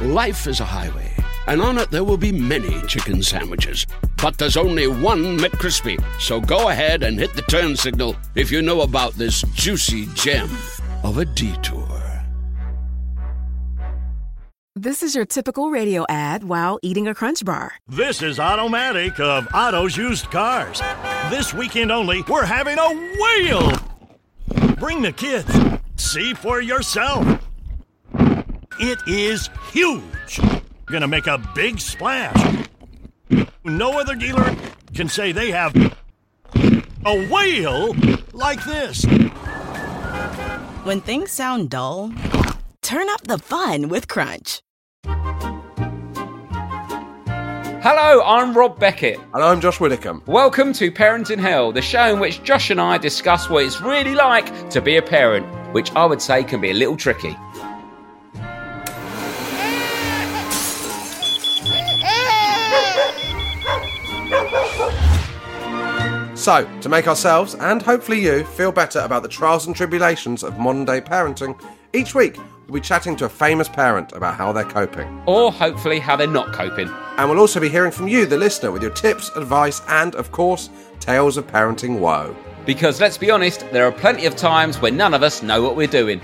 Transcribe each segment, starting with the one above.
life is a highway, and on it there will be many chicken sandwiches. But there's only one McCrispy. So go ahead and hit the turn signal if you know about this juicy gem of a detour. This is your typical radio ad while eating a Crunch Bar. This is Automatic of Otto's Used Cars. This weekend only, we're having a whale. Bring the kids. See for yourself. It is huge. Gonna make a big splash. No other dealer can say they have a whale like this. When things sound dull, turn up the fun with Crunch. Hello, I'm Rob Beckett. And I'm Josh Widdicombe. Welcome to Parenting Hell, the show in which Josh and I discuss what it's really like to be a parent, which I would say can be a little tricky. So, to make ourselves, and hopefully you, feel better about the trials and tribulations of modern-day parenting, each week we'll be chatting to a famous parent about how they're coping. Or hopefully how they're not coping. And we'll also be hearing from you, the listener, with your tips, advice, and, of course, tales of parenting woe. Because, let's be honest, there are plenty of times when none of us know what we're doing.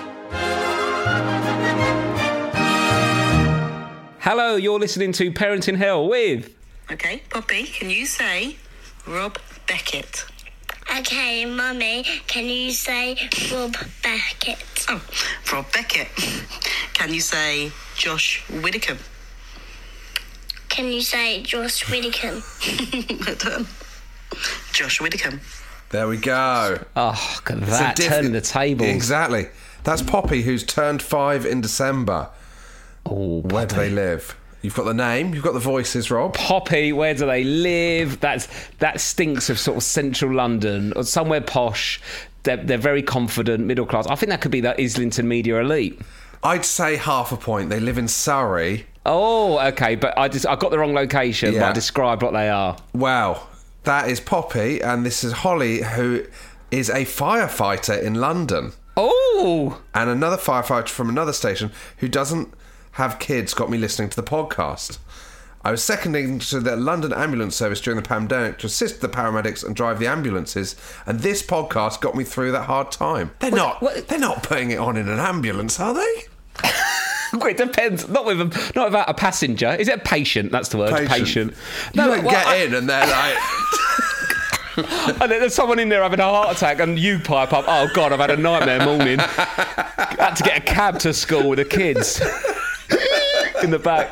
Hello, you're listening to Parenting Hell with... Okay, Poppy, can you say Rob Beckett? Okay, Mummy, can you say Rob Beckett? Oh, Rob Beckett. Can you say Josh Widdicombe? Can you say Josh Widdicombe? Well done. Josh Widdicombe. There we go. Oh, look at that, turning the tables. Exactly. That's Poppy, who's turned 5 in December. Oh, Where do they live? You've got the name, you've got the voices, Rob. Poppy, where do they live? That stinks of sort of central London or somewhere posh. They're very confident, middle class. I think that could be that Islington media elite. I'd say half a point. They live in Surrey. Oh, okay, but I got the wrong location, Yeah. but I described what they are. Wow, that is Poppy, and this is Holly, who is a firefighter in London. Oh! And another firefighter from another station who doesn't have kids got me listening to the podcast. I was seconding to the London ambulance service during the pandemic to assist the paramedics and drive the ambulances, and this podcast got me through that hard time. They're not putting it on in an ambulance, are they? It depends. Not without a passenger. Is it a patient? That's the word. Patient. You don't get in and they're like... And then there's someone in there having a heart attack and you pipe up, oh God, I've had a nightmare morning. Had to get a cab to school with the kids in the back.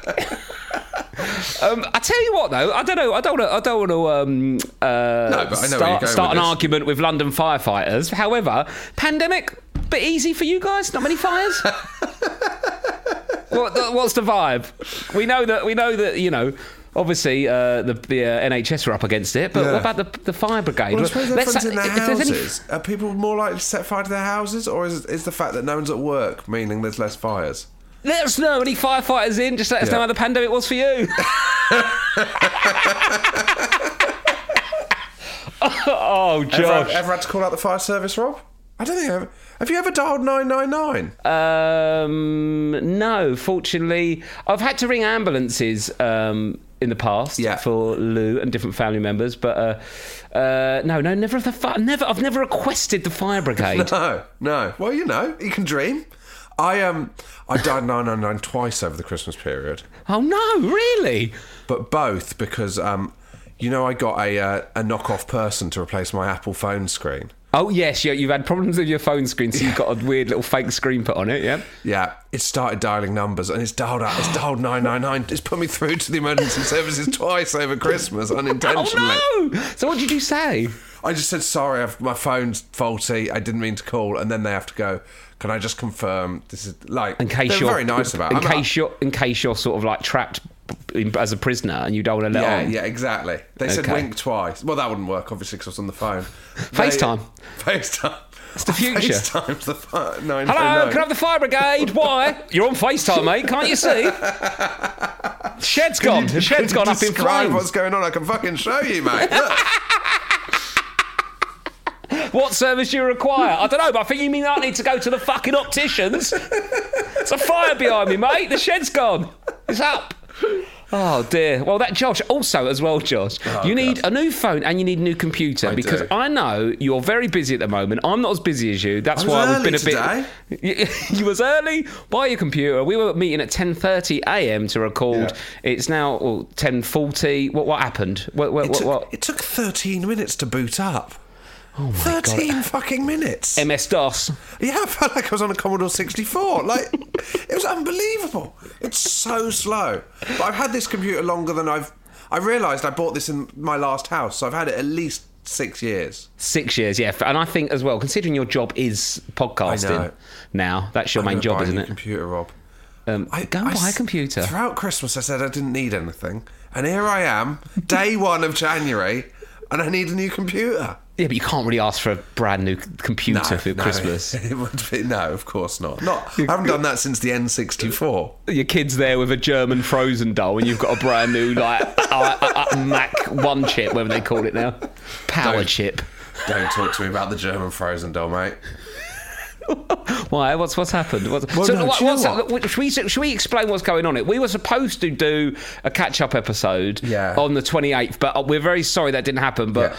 I tell you what, though, I don't want to start an argument with London firefighters. However, pandemic, bit easy for you guys. Not many fires. What's the vibe? We know that you know. Obviously, the NHS are up against it, but what about the fire brigade? Well, I suppose everyone's in their houses. Are people more likely to set fire to their houses, or is the fact that no one's at work meaning there's less fires? Let us know any firefighters in. Just let us know how the pandemic was for you. Oh, Josh. Ever had to call out the fire service, Rob? I don't think I have. Have you ever dialed 999? No, fortunately. I've had to ring ambulances in the past for Lou and different family members, but no, never. I've never requested the fire brigade. No. Well, you know, you can dream. I dialed 999 twice over the Christmas period. Oh no, really? But both because I got a knockoff person to replace my Apple phone screen. Oh yes, you've had problems with your phone screen, so you've got a weird little fake screen put on it. Yeah. Yeah. It started dialing numbers, and it's dialed 999. It's put me through to the emergency services twice over Christmas unintentionally. Oh no! So what did you say? I just said sorry. My phone's faulty. I didn't mean to call, and then they have to go. Can I just confirm this is like? They're very nice about it. In case you're sort of like trapped as a prisoner and you don't want to let on. Yeah, exactly. They said wink twice. Well, that wouldn't work, obviously, because I was on the phone. FaceTime. It's the future. FaceTime's the phone. Hello, can I have the fire brigade? Why? You're on FaceTime, mate. Can't you see? Shed's gone. The shed's gone up in flames. What's going on? I can fucking show you, mate. Look. What service do you require? I don't know, but I think you mean I need to go to the fucking opticians. It's a fire behind me, mate. The shed's gone. It's up. Oh dear. Well, that Josh. Also, as well, Josh, you need a new phone and you need a new computer because I know you're very busy at the moment. I'm not as busy as you. That's why we've been a bit. You was early. Buy your computer. We were meeting at 10:30 a.m. to record. Yeah. It's now 10:40. What happened? What? It took 13 minutes to boot up. Oh my 13 fucking minutes. MS-DOS. Yeah, I felt like I was on a Commodore 64. Like, it was unbelievable. It's so slow. But I've had this computer longer than I realised I bought this in my last house, so I've had it at least 6 years. 6 years, yeah. And I think as well, considering your job is podcasting now, that's your main job, isn't it? Computer, Rob. Go and buy a computer. Throughout Christmas, I said I didn't need anything. And here I am, day 1 of January, and I need a new computer. Yeah, but you can't really ask for a brand new computer for Christmas. It would be, no, of course not. I haven't done that since the N64. Your kid's there with a German Frozen doll, and you've got a brand new Mac 1 chip, whatever they call it now, power chip. Don't talk to me about the German Frozen doll, mate. Why? What's happened? Should we explain what's going on? We were supposed to do a catch-up episode on the 28th, but we're very sorry that didn't happen. But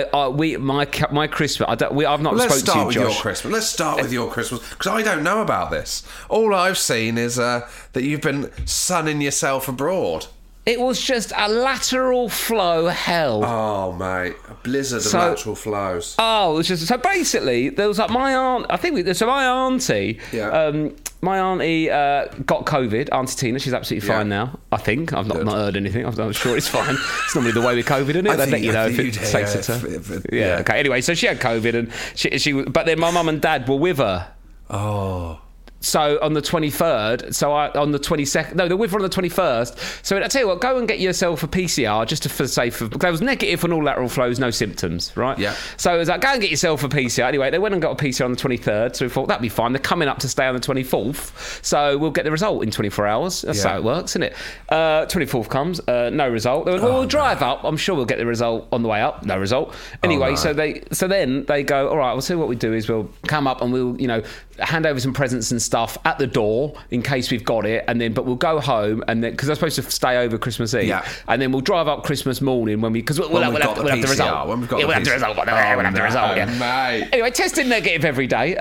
my Christmas, I've not spoken to you, Josh. Let's start with your Christmas, because I don't know about this. All I've seen is that you've been sunning yourself abroad. It was just a lateral flow hell. Oh, mate. A blizzard of lateral flows. Oh, it was just... So basically, there was like my aunt... my auntie... Yeah. My auntie got COVID, Auntie Tina. She's absolutely fine now, I think. I've not heard anything. I'm sure it's fine. It's normally the way with COVID, isn't it? They let you know if it takes it to... Yeah, okay. Anyway, so she had COVID, and she but then my mum and dad were with her. Oh... So on the 23rd, on the 22nd, no, they're with her on the 21st. So I tell you what, go and get yourself a PCR just for safe. Because I was negative on all lateral flows, no symptoms, right? Yeah. So it was like, go and get yourself a PCR. Anyway, they went and got a PCR on the 23rd. So we thought that'd be fine. They're coming up to stay on the 24th. So we'll get the result in 24 hours. That's how it works, isn't it? 24th comes, no result. They went, we'll drive up. I'm sure we'll get the result on the way up. No result. Anyway, so then they go, all right, we'll see what we do is we'll come up and we'll, hand over some presents and stuff at the door in case we've got it, and then but we'll go home and then because I'm supposed to stay over Christmas Eve, and then we'll drive up Christmas morning when we'll have the result. We'll have the result. Mate. Anyway, tested negative every day.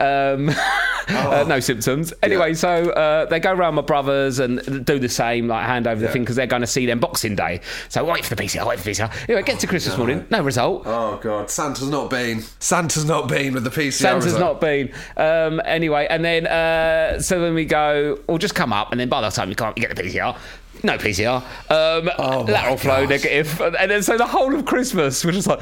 No symptoms. Anyway, so they go around my brothers and do the same, like hand over the thing because they're going to see them Boxing Day. So wait for the PCR. Anyway, get to Christmas morning, no result. Oh God, Santa's not been with the PCR. Santa's not been. Anyway, and then so then we go, or just come up, and then by the time you get the PCR. No PCR. Lateral flow negative. And then so the whole of Christmas we're just like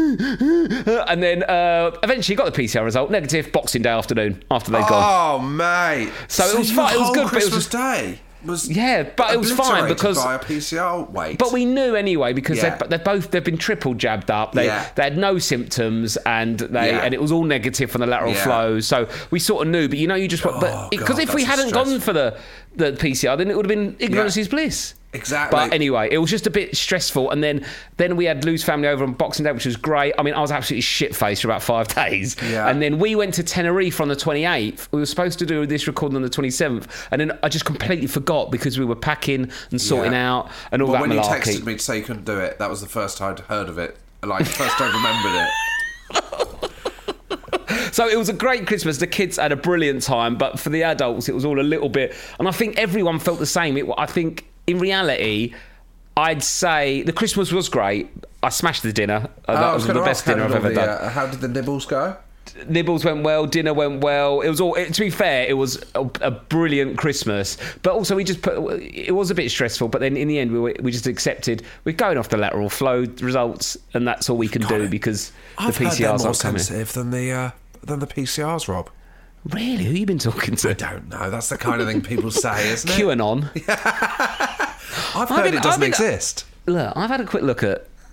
and then eventually got the PCR result negative Boxing Day afternoon after they'd gone. Oh mate. So it was fine. It was good. Christmas Day was but it was fine because by a PCR wait. But we knew anyway because they've been triple jabbed up. They had no symptoms and and it was all negative from the lateral flow. So we sort of knew, but you just because if we hadn't gone for the PCR, then it would have been ignorance is bliss. Exactly. But anyway, it was just a bit stressful, and then we had Lou's family over on Boxing Day, which was great. I mean, I was absolutely shit-faced for about 5 days. Yeah. And then we went to Tenerife on the 28th. We were supposed to do this recording on the 27th, and then I just completely forgot because we were packing and sorting out and all that malarkey. When you texted me to say you couldn't do it, that was the first I'd heard of it. Like, first I remembered it. So it was a great Christmas. The kids had a brilliant time, but for the adults, it was all a little bit... And I think everyone felt the same. I think... In reality, I'd say the Christmas was great. I smashed the dinner. That was the best dinner I've ever done. How did the nibbles go? Nibbles went well. Dinner went well. It was all. To be fair, it was a brilliant Christmas. But also, it was a bit stressful. But then in the end, we just accepted we're going off the lateral flow results, and that's all we can do because the PCRs are more sensitive than the PCRs, Rob. Really? Who have you been talking to? I don't know. That's the kind of thing people say, isn't it? QAnon. I've heard it doesn't exist. Look, I've had a quick look at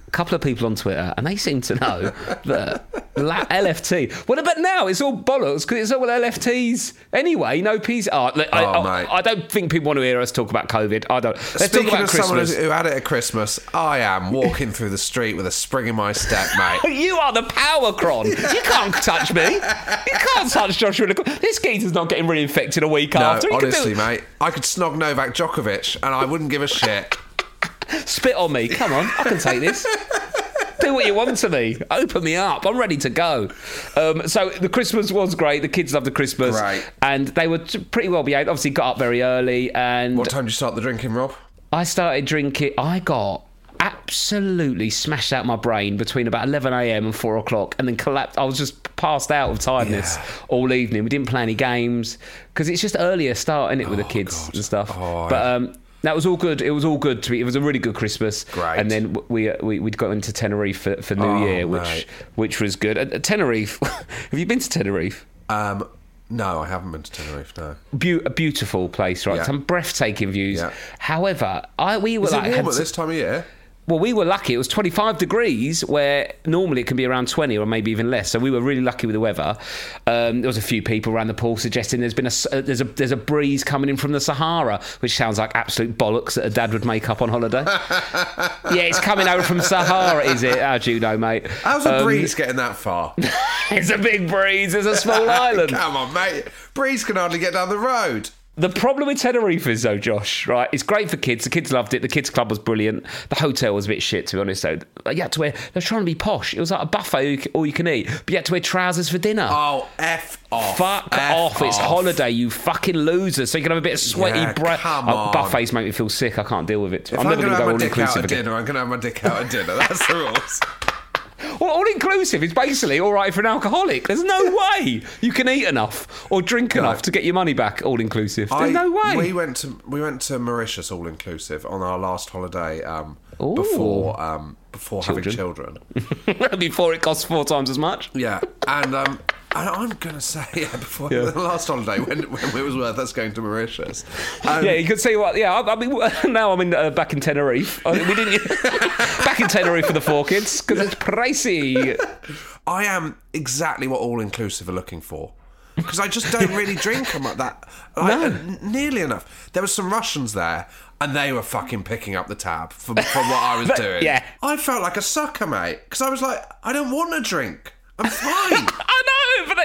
a couple of people on Twitter, and they seem to know that LFT. What about now? It's all bollocks because it's all LFTs anyway. No PCR. Mate. I don't think people want to hear us talk about COVID. I don't. Let's Speaking talk about of Christmas. someone who had it at Christmas, I am walking through the street with a spring in my step, mate. You are the power cron. You can't touch me. You can't touch Joshua. This geezer's not getting reinfected a week after. No, honestly, mate, I could snog Novak Djokovic and I wouldn't give a shit. Spit on me. Come on, I can take this. Do what you want to me. Open me up. I'm ready to go. So the Christmas was great. The kids loved the Christmas. Right. And they were pretty well behaved. Obviously got up very early. And What time did you start the drinking, Rob? I started drinking. I got absolutely smashed out my brain between about 11 a.m. and 4 o'clock and then collapsed. I was just passed out of tiredness all evening. We didn't play any games because it's just earlier start, isn't it, with the kids and stuff. But that was all good. It was all good. It was a really good Christmas. Great. And then we'd got into Tenerife for New Year, which was good. Tenerife. Have you been to Tenerife? No, I haven't been to Tenerife, no. A beautiful place, right? Yeah. Some breathtaking views. Yeah. However, we were Is it warm at this time of year? Well, we were lucky. It was 25 degrees, where normally it can be around 20 or maybe even less. So we were really lucky with the weather. There was a few people around the pool suggesting there's a breeze coming in from the Sahara, which sounds like absolute bollocks that a dad would make up on holiday. Yeah, it's coming over from Sahara, is it? How do you know, mate? How's a breeze getting that far? It's a big breeze. It's a small island. Come on, mate. Breeze can hardly get down the road. The problem with Tenerife is, though, Josh, right? It's great for kids. The kids loved it. The kids' club was brilliant. The hotel was a bit shit, to be honest, though. You had to wear... They were trying to be posh. It was like a buffet, all you can eat. But you had to wear trousers for dinner. Oh, F off. Fuck off. It's holiday, you fucking losers. So you can have a bit of sweaty breath. come on. Buffets make me feel sick. I can't deal with it. If I'm never going to have my dick out at dinner, I'm going to have my dick out at dinner. That's the rules. Well, all-inclusive is basically all right for an alcoholic. There's no way you can eat enough or drink enough to get your money back all-inclusive. There's no way. We went to Mauritius all-inclusive on our last holiday before having children. Before it costs 4 times as much? Yeah, and I'm going to say, before the last holiday, when it was worth us going to Mauritius. Yeah, you could see what... Yeah, I mean, now I'm back in Tenerife. We didn't... back in Tenerife for the 4 kids, because it's pricey. I am exactly what all-inclusive are looking for. Because I just don't really drink them like that. Nearly enough. There were some Russians there, and they were fucking picking up the tab from what I was doing. Yeah. I felt like a sucker, mate, because I was like, I don't want to drink. I'm fine. I know,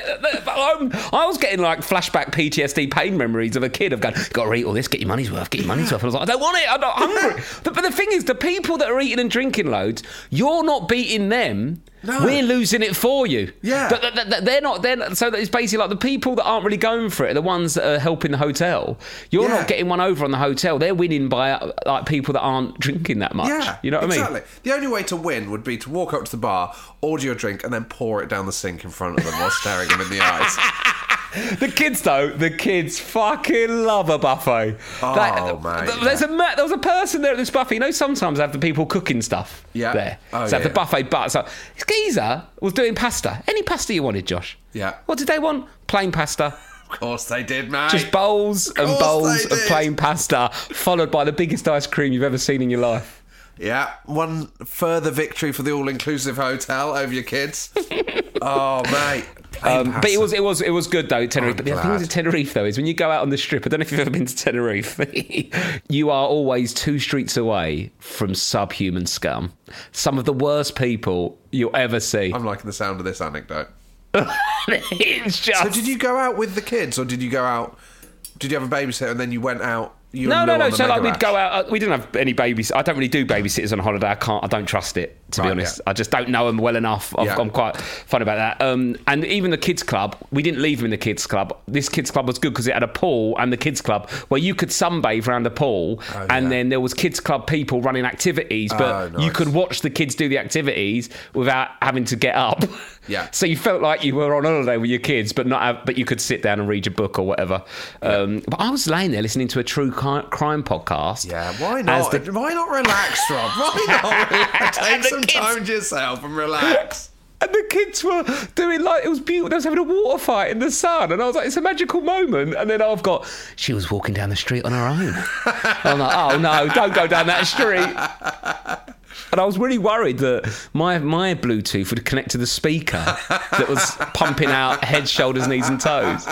but I was getting like flashback PTSD pain memories of a kid of going, got to eat all this, get your money's worth, get your money's worth. And I was like, I don't want it, I'm not hungry. But the thing is, the people that are eating and drinking loads, you're not beating them. No. We're losing it for you. Yeah. They're not. So it's basically like the people that aren't really going for it are the ones that are helping the hotel. You're not getting one over on the hotel. They're winning by like people that aren't drinking that much. Yeah, you know what I mean? Exactly. The only way to win would be to walk up to the bar, order your drink, and then pour it down the sink in front of them while staring them in the eyes. The kids fucking love a buffet. Mate. There was a person there at this buffet. You know, sometimes they have the people cooking stuff there. So the buffet, but so this geezer was doing pasta. Any pasta you wanted, Josh. Yeah. What did they want? Plain pasta. Of course they did, mate. Just bowls and bowls of plain pasta, followed by the biggest ice cream you've ever seen in your life. Yeah, one further victory for the all-inclusive hotel over your kids. Oh, mate. But it was good though, Tenerife. But the thing with Tenerife though is when you go out on the strip, I don't know if you've ever been to Tenerife, you are always 2 streets away from subhuman scum. Some of the worst people you'll ever see. I'm liking the sound of this anecdote. It's just... So did you go out with the kids, or did you have a babysitter and then you went out? No. So like we'd go out. We didn't have any babysitters. I don't really do babysitters on holiday. I don't trust it, to be honest. Yeah. I just don't know them well enough. I'm quite fun about that. And even the kids club, we didn't leave them in the kids club. This kids club was good because it had a pool and the kids club where you could sunbathe around the pool, and then there was kids club people running activities, but you could watch the kids do the activities without having to get up. Yeah. So you felt like you were on holiday with your kids, but you could sit down and read your book or whatever. But I was laying there listening to a true crime podcast. Yeah, why not? Why not relax, Rob? Why not relax? Take some time to yourself and relax. And the kids were doing like, it was beautiful. They was having a water fight in the sun. And I was like, it's a magical moment. And then she was walking down the street on her own. I'm like, oh no, don't go down that street. And I was really worried that my Bluetooth would connect to the speaker that was pumping out head, shoulders, knees and toes.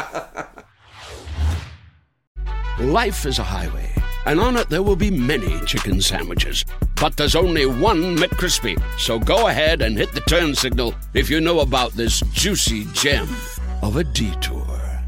Life is a highway, and on it there will be many chicken sandwiches. But there's only one McCrispy. So go ahead and hit the turn signal if you know about this juicy gem of a detour.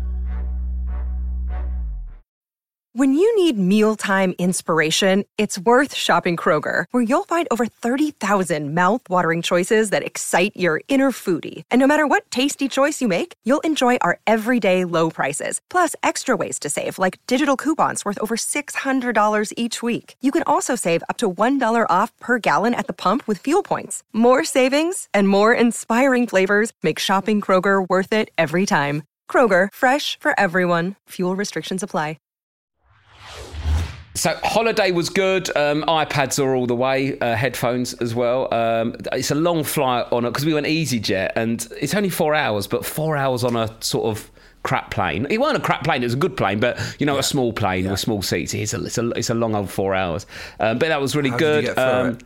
When you need mealtime inspiration, it's worth shopping Kroger, where you'll find over 30,000 mouth-watering choices that excite your inner foodie. And no matter what tasty choice you make, you'll enjoy our everyday low prices, plus extra ways to save, like digital coupons worth over $600 each week. You can also save up to $1 off per gallon at the pump with fuel points. More savings and more inspiring flavors make shopping Kroger worth it every time. Kroger, fresh for everyone. Fuel restrictions apply. So holiday was good. iPads are all the way. Headphones as well. It's a long flight on it because we went EasyJet, and it's only 4 hours, but 4 hours on a sort of crap plane. It wasn't a crap plane; it was a good plane, but a small plane with small seats. It's a long old 4 hours. But that was really good. Did you get through it?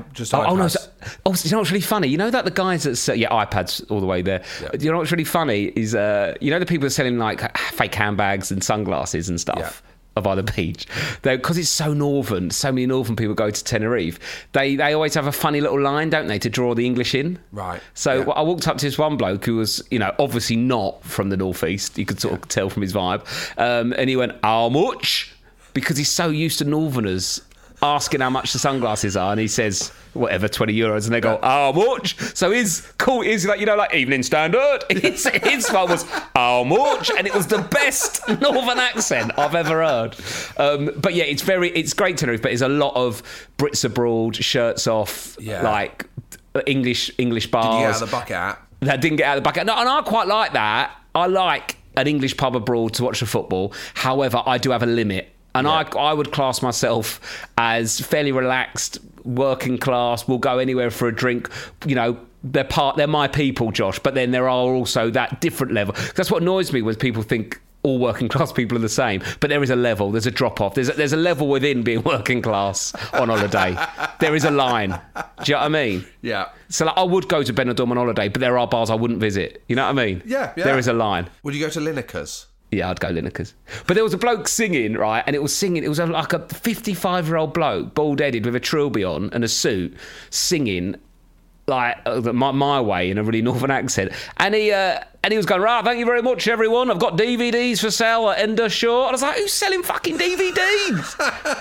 You know what's really funny? You know that the guys that sell, iPads all the way there. Yeah. You know what's really funny is the people that are selling like fake handbags and sunglasses and stuff. Yeah. By the beach, because it's so northern. So many northern people go to Tenerife. They always have a funny little line, don't they, to draw the English in? Right. So I walked up to this one bloke who was, obviously not from the northeast. You could sort of tell from his vibe, and he went, "How much?" Because he's so used to northerners asking how much the sunglasses are, and he says, whatever, €20, and they go, "How much?" So his call is like, like Evening Standard. His one was, "How much?" And it was the best northern accent I've ever heard. But yeah, it's great Tenerife, but there's a lot of Brits abroad, shirts off, like English bars. Did you get out of the bucket hat? That didn't get out of the bucket. No, and I quite like that. I like an English pub abroad to watch the football. However, I do have a limit. And I would class myself as fairly relaxed, working class, will go anywhere for a drink. They're my people, Josh, but then there are also that different level. That's what annoys me when people think all working class people are the same. But there is a level, there's a drop off. There's a level within being working class on holiday. There is a line. Do you know what I mean? Yeah. So I would go to Benidorm on holiday, but there are bars I wouldn't visit. You know what I mean? Yeah. There is a line. Would you go to Lineker's? Yeah, I'd go Lineker's. But there was a bloke singing, right? And it was like a 55-year-old bloke, bald-headed, with a trilby on and a suit, singing like my way in a really northern accent. And he was going, "Right, thank you very much, everyone. I've got DVDs for sale at Endershaw." And I was like, "Who's selling fucking DVDs?"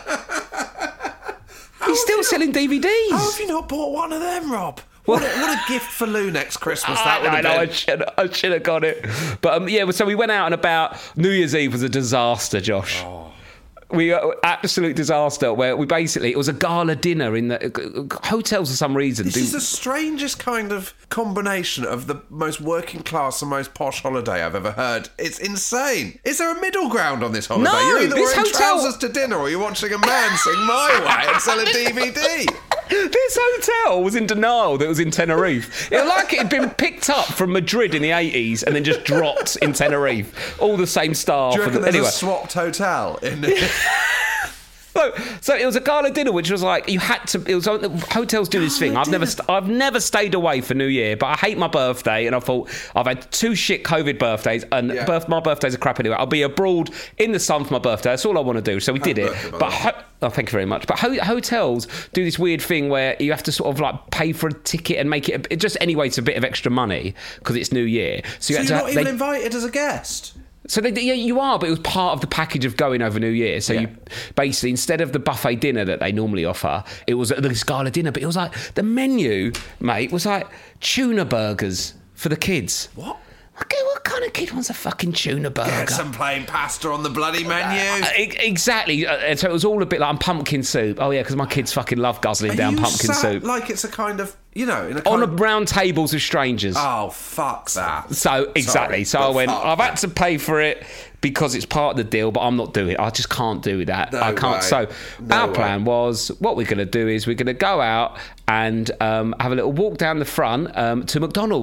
He's still selling DVDs. How have you not bought one of them, Rob? What a gift for Lou next Christmas that would have been. I should have got it. But so we went out and about. New Year's Eve was a disaster, Josh. Oh. Absolute disaster, where it was a gala dinner in the hotels for some reason. This is the strangest kind of combination of the most working class and most posh holiday I've ever heard. It's insane. Is there a middle ground on this holiday? No, you're either wearing trousers to dinner or you're watching a man sing My Way and sell a DVD. This hotel was in denial that it was in Tenerife. It had been picked up from Madrid in the 80s and then just dropped in Tenerife. All the same staff. Do you reckon there's a swapped hotel in So it was a gala dinner, which was like you had to. It was hotels do this thing. I've never stayed away for New Year, but I hate my birthday, and I thought I've had 2 shit COVID birthdays, and my birthdays are crap anyway. I'll be abroad in the sun for my birthday. That's all I want to do. So we did it. Thank you very much. But hotels do this weird thing where you have to sort of like pay for a ticket and make it just anyway. It's a bit of extra money because it's New Year. So you're not even invited as a guest. So you are, but it was part of the package of going over New Year. So you basically, instead of the buffet dinner that they normally offer, it was this gala dinner. But it was like the menu, mate, was like tuna burgers for the kids. What? Okay, what kind of kid wants a fucking tuna burger? Get some plain pasta on the bloody menu. Exactly. And so it was all a bit like pumpkin soup. Oh yeah, because my kids fucking love guzzling down pumpkin soup. Like it's a kind of, on round tables with strangers. Oh, fuck that. So exactly. So I went, I've had to pay for it because it's part of the deal, but I'm not doing it. I just can't do that. I can't. Way. So our plan was, what we're going to do is we're going to go out and have a little walk down the front to McDonald's.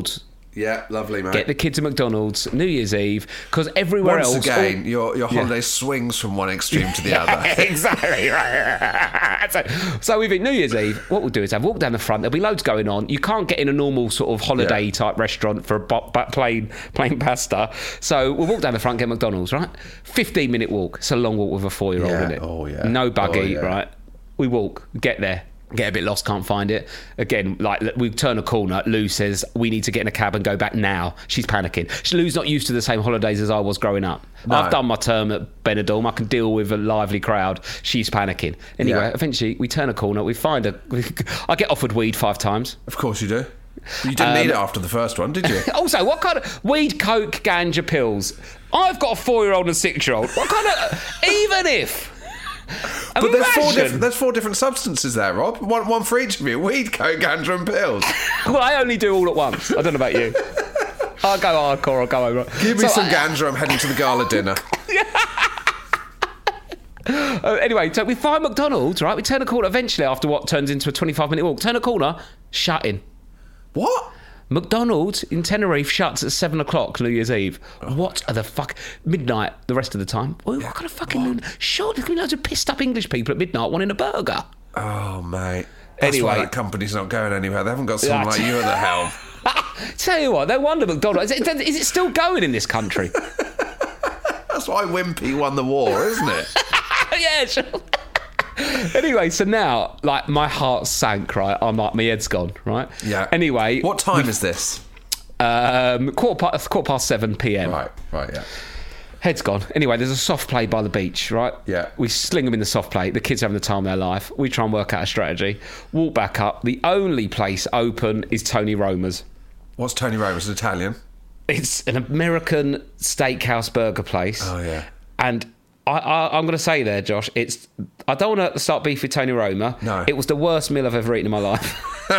Yeah, lovely, mate. Get the kids at McDonald's New Year's Eve, because everywhere Once else... again, your holiday swings from one extreme to the other. Exactly right. So we've New Year's Eve. What we'll do is have a walk down the front. There'll be loads going on. You can't get in a normal sort of holiday type restaurant for a plain pasta. So we'll walk down the front, get McDonald's, right? 15-minute walk. It's a long walk with a 4-year-old, isn't it? Oh, yeah. No buggy, Oh, yeah. right? We walk, get there. Get a bit lost, can't find it. Again, like we turn a corner, Lou says, we need to get in a cab and go back now. She's panicking. Lou's not used to the same holidays as I was growing up. No. I've done my term at Benidorm. I can deal with a lively crowd. She's panicking. Anyway, eventually we turn a corner, I get offered weed 5 times. Of course you do. You didn't need it after the first one, did you? Also, what kind of weed, coke, ganja, pills? I've got a 4-year-old and a 6-year-old. What kind of... Even if... But there's 4 different substances there, Rob. One for each of you. Weed, coke, ganja and pills. Well, I only do all at once. I don't know about you. I'll go hardcore, I'll go over. Give me some ganja, I'm heading to the gala dinner. Anyway, so we find McDonald's, right? We turn a corner eventually after what turns into a 25-minute walk. Turn a corner, shutting. What? McDonald's in Tenerife shuts at 7 o'clock New Year's Eve. What the fuck? Midnight the rest of the time. What kind of fucking... Sure, there's going to be loads of pissed up English people at midnight wanting a burger. Oh, mate. That's Anyway. why that company's not going anywhere. They haven't got someone like you at the helm. Tell you what, no wonder McDonald's... Is it still going in this country? That's why Wimpy won the war, isn't it? Yeah, sure. Anyway, so now, like, my heart sank, right? I'm like, my head's gone, right? Yeah. Anyway... What time is this? Quarter past 7 p.m. Right, yeah. Head's gone. Anyway, there's a soft play by the beach, right? Yeah. We sling them in the soft play. The kids are having the time of their life. We try and work out a strategy. Walk back up. The only place open is Tony Roma's. What's Tony Roma's? An Italian? It's an American steakhouse burger place. Oh, yeah. And I'm going to say there, Josh, I don't want to start beef with Tony Roma. No. It was the worst meal I've ever eaten in my life.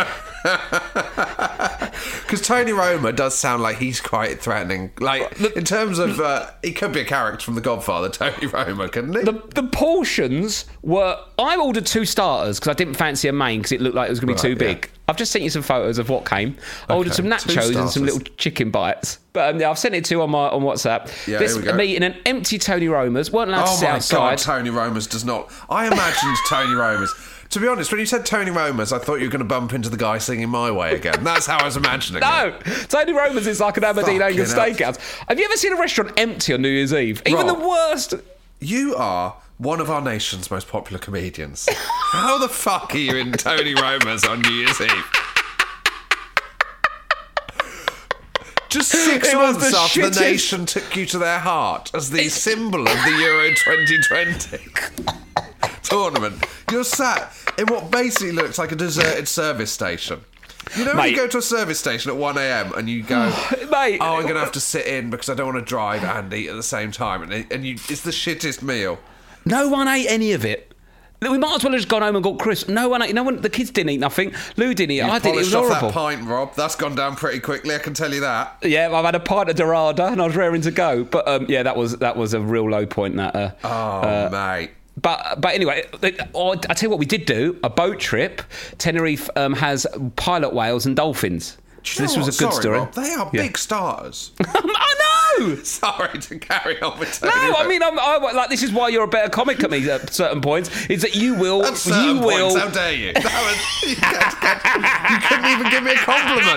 Because Tony Roma does sound like he's quite threatening. Like, in terms of... he could be a character from The Godfather, Tony Roma, couldn't he? The portions were... I ordered 2 starters because I didn't fancy a main because it looked like it was going to be too big. Yeah. I've just sent you some photos of what came. I ordered some 2 nachos and some starters. little chicken bites. But I've sent it to you on WhatsApp. Yeah, this here we go. me in an empty Tony Roma's. Weren't allowed to Oh sit my outside. God, Tony Roma's does not... I imagined Tony Roma's... To be honest, when you said Tony Roma's, I thought you were going to bump into the guy singing My Way again. That's how I was imagining it. No, Tony Roma's is like an Aberdeen Fucking Angus hell. steakhouse. Have you ever seen a restaurant empty on New Year's Eve? Even Rob. the worst... You are one of our nation's most popular comedians. How the fuck are you in Tony Roma's on New Year's Eve? Just 6 It was months the after the shittest- nation took you to their heart as the symbol of the Euro 2020 tournament. You're sat in what basically looks like a deserted service station. You know when Mate. you go to a service station at 1 a.m. and you go, Mate. oh, I'm going to have to sit in because I don't want to drive and eat at the same time. And it's the shittest meal. No one ate any of it. We might as well have just gone home and got crisps. No one ate. The kids didn't eat nothing. Lou didn't eat. You I didn't. It was polished off horrible. that pint, Rob. That's gone down pretty quickly, I can tell you that. Yeah, I've had a pint of Dorada and I was raring to go. But yeah, that was a real low point. That. Mate. But anyway, I tell you what, we did do a boat trip. Tenerife has pilot whales and dolphins. Do you This know was a what? good Sorry, story. Rob, they are big starters. I know. Sorry to carry on with No, Tony. I mean, I like this is why you're a better comic at me at certain points. Is that you will, At certain you will. points, how dare you? You couldn't even give me a compliment.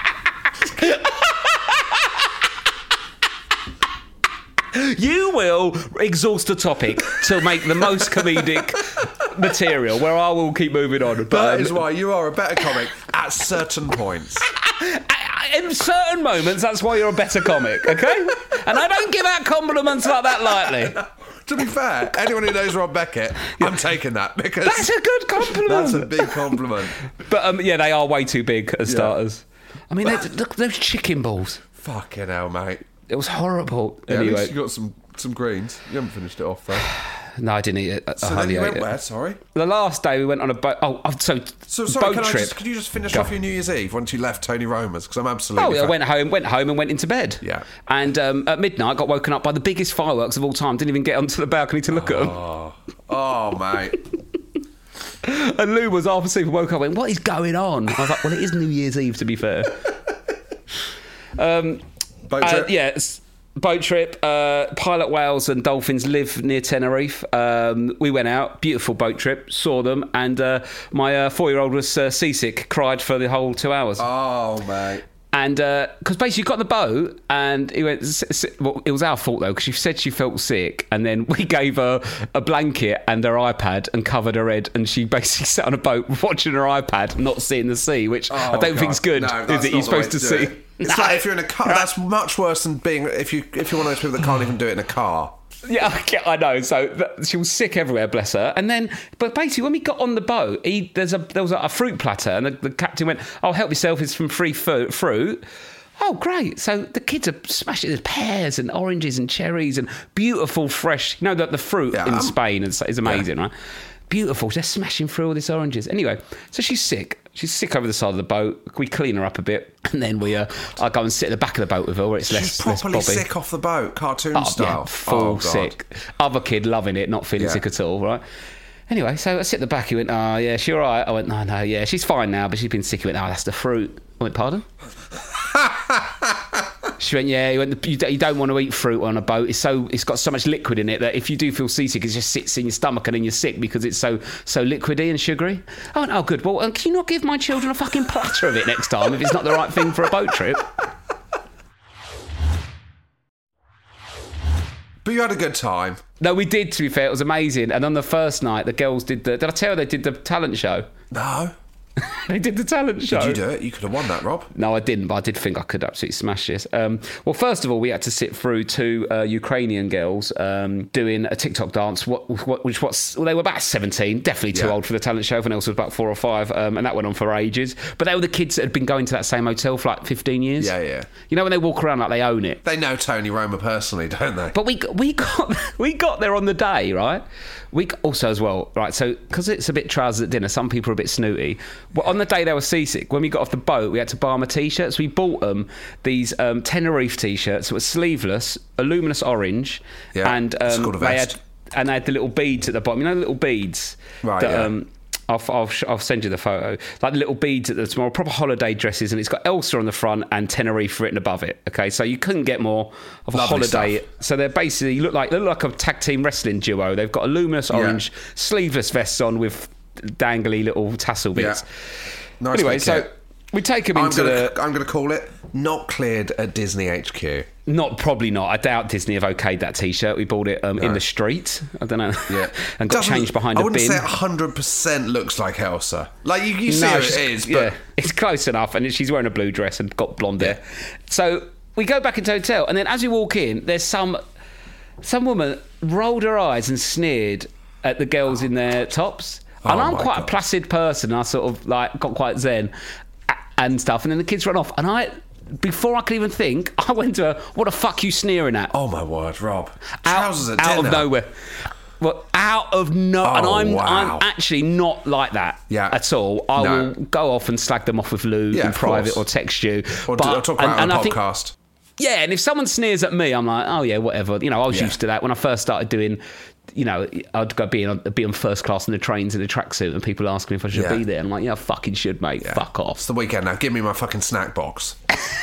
You will exhaust a topic to make the most comedic material, where I will keep moving on. That is why you are a better comic at certain points. In certain moments, that's why you're a better comic, okay? And I don't give out compliments like that lightly. To be fair, anyone who knows Rob Beckett, I'm taking that because That's a good compliment. that's a big compliment. But yeah, they are way too big as starters. I mean, look, those chicken balls. Fucking hell, mate. It was horrible. Yeah, at Anyway, least you got some greens. You haven't finished it off though. no, I didn't eat it. I So then hardly you ate went it. where? Sorry. The last day we went on a boat. So sorry, boat trip. could you just finish Go. off your New Year's Eve once you left Tony Roma's? Because I'm absolutely. Oh, yeah, I went home and went into bed. Yeah. And at midnight, got woken up by the biggest fireworks of all time. Didn't even get onto the balcony to look at them. Oh, mate. And Lou was half asleep and woke up and went, what is going on? I was like, well, it is New Year's Eve, to be fair. Boat trip? Yes. Boat trip. Pilot whales and dolphins live near Tenerife. We went out, beautiful boat trip, saw them, and my 4-year-old was seasick, cried for the whole 2 hours. Oh, mate. And because basically you got the boat, and he went. Well, it was our fault though, because she said she felt sick, and then we gave her a blanket and her iPad and covered her head, and she basically sat on a boat watching her iPad, not seeing the sea, which I don't think's good. No, is it? You're supposed to see. It's like if you're in a car. That's much worse than being if you're one of those people that can't even do it in a car. Yeah, I know. So she was sick everywhere, bless her. And then, but basically, when we got on the boat, there was a fruit platter, and the captain went, "Oh, help yourself! It's from free fruit." Oh, great! So the kids are smashing. There's pears and oranges and cherries and beautiful fresh. You know that the fruit in Spain is amazing, right? Beautiful. They're smashing through all these oranges. Anyway, so she's sick. She's sick over the side of the boat. We clean her up a bit, and then I go and sit at the back of the boat with her, where it's less properly less bobby. sick off the boat, cartoon style. Yeah, full sick. Other kid loving it, not feeling sick at all, right? Anyway, so I sit at the back. He went, "Oh, yeah, she all right?" I went, "No, yeah, she's fine now, but she's been sick." He went, "Oh, that's the fruit." I went, "Pardon?" She went, "Yeah." He went, "You don't want to eat fruit on a boat. It's got so much liquid in it that if you do feel seasick, it just sits in your stomach and then you're sick because it's so liquidy and sugary." I went, "Oh, good. Well, can you not give my children a fucking platter of it next time if it's not the right thing for a boat trip?" But you had a good time. No, we did, to be fair. It was amazing. And on the first night, the girls did I tell you they did the talent show? No. They did the talent show. Did you do it? You could have won that, Rob. No, I didn't, but I did think I could absolutely smash this. Well, first of all, we had to sit through 2 Ukrainian girls doing a TikTok dance, they were about 17, definitely too old for the talent show. Everyone else was about 4 or 5, and that went on for ages. But they were the kids that had been going to that same hotel for like 15 years. Yeah. You know when they walk around like they own it? They know Tony Roma personally, don't they? But we got there on the day, right? We also as well, right? So because it's a bit trousers at dinner, some people are a bit snooty. Well, on the day they were seasick, when we got off the boat, we had to buy them a t-shirt. So we bought them these Tenerife t-shirts. It was sleeveless, a luminous orange, and it's called a vest. they had the little beads at the bottom. You know the little beads, right? That, I'll send you the photo. Like the little beads at the small, proper holiday dresses, and it's got Elsa on the front and Tenerife written above it. Okay, so you couldn't get more of a holiday. Stuff. So they're basically look like a tag team wrestling duo. They've got a luminous orange sleeveless vests on with dangly little tassel bits. Nice. Anyway, so we take them I'm going to call it not cleared at Disney HQ. Probably not. I doubt Disney have okayed that t-shirt. We bought it in the street. I don't know. Yeah. And got changed behind a bin. I wouldn't say 100% looks like Elsa. Like you see it is, but... Yeah, it's close enough. And she's wearing a blue dress and got blonde hair. So we go back into the hotel, and then as we walk in, there's some woman rolled her eyes and sneered at the girls in their tops. And I'm quite a placid person. I sort of like got quite zen and stuff. And then the kids run off. And before I could even think, I went to her, "What the fuck you sneering at?" Oh my word, Rob. Trousers at dinner. Out of nowhere. Well, out of nowhere. And I'm actually not like that at all. I will go off and slag them off with Lou in private or text you. Or talk about it on a podcast. Yeah, and if someone sneers at me, I'm like, oh yeah, whatever. You know, I was used to that when I first started doing. You know, I'd go be on first class on the trains in a tracksuit, and people ask me if I should be there. I'm like, yeah, I fucking should, mate. Yeah. Fuck off. It's the weekend now. Give me my fucking snack box.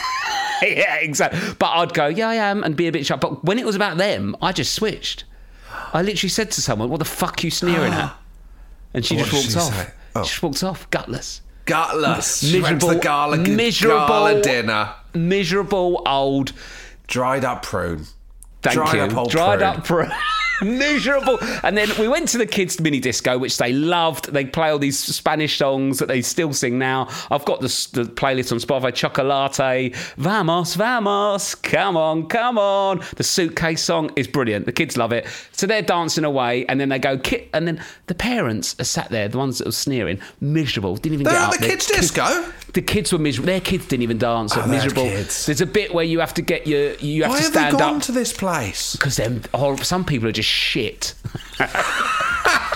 Yeah, exactly. But I'd go, yeah, I am, and be a bit sharp. But when it was about them, I just switched. I literally said to someone, "What the fuck are you sneering at?" And she just walked off. She just walked off, gutless. Miserable gala dinner. Miserable old dried up prune. Dried up prune. Miserable. And then we went to the kids' mini disco, which they loved. They play all these Spanish songs that they still sing now. I've got the playlist on Spotify. Chocolate, Vamos, Vamos, come on. The suitcase song is brilliant. The kids love it. So they're dancing away, and then they go, and then the parents are sat there, the ones that were sneering, miserable, didn't even get up. The kids' disco? The kids were miserable. Their kids didn't even dance. Miserable. Kids. There's a bit where you have to get you have Why to stand have they up. gone to this place? Because some people are just shit.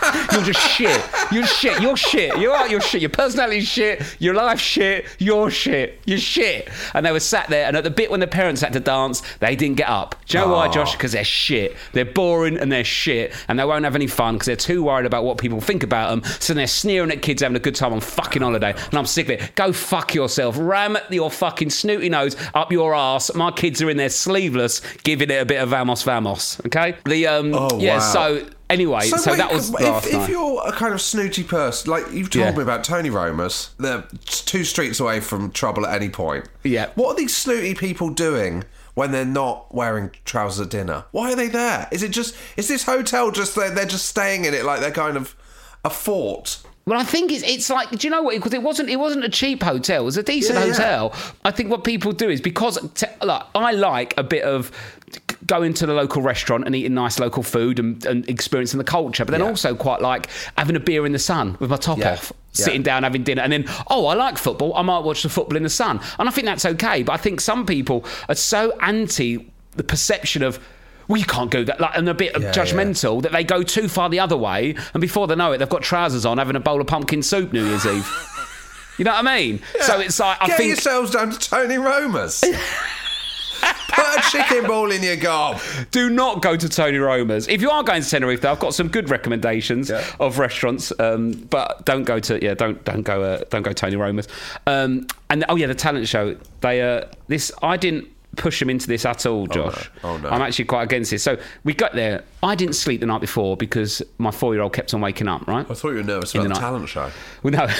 You're just shit. You're shit. You're shit. You're shit. Your personality's shit. Your life's shit. You're shit. You're shit. And they were sat there, and at the bit when the parents had to dance, they didn't get up. Do you know why, Josh? Because they're shit. They're boring and they're shit, and they won't have any fun because they're too worried about what people think about them. So they're sneering at kids having a good time on fucking holiday. And I'm sick of it. Go fuck yourself. Ram your fucking snooty nose up your arse. My kids are in there sleeveless, giving it a bit of vamos. Okay? Wow. So anyway, so wait, that was last night. If you're a kind of snooty person, like you've told me about Tony Romer's, they're 2 streets away from trouble at any point. Yeah. What are these snooty people doing when they're not wearing trousers at dinner? Why are they there? Is this hotel just they're just staying in it like they're kind of a fort? Well, I think it's like, do you know what? Because it wasn't a cheap hotel. It was a decent hotel. I think what people do is because I like a bit of going to the local restaurant and eating nice local food and experiencing the culture, but then also quite like having a beer in the sun with my top off, sitting down having dinner, and then I like football. I might watch the football in the sun, and I think that's okay. But I think some people are so anti the perception of, well, you can't go that, and a bit judgmental that they go too far the other way, and before they know it, they've got trousers on having a bowl of pumpkin soup New Year's Eve. You know what I mean? Yeah. So it's like, Get yourselves down to Tony Romer's. Put a chicken ball in your gob. Do not go to Tony Romer's. If you are going to Tenerife, though, I've got some good recommendations of restaurants, but don't go Tony Romer's. And the talent show. I didn't push them into this at all, Josh. Oh no. I'm actually quite against this. So we got there. I didn't sleep the night before because my 4-year-old kept on waking up, right? I thought you were nervous about the talent show. Well, no.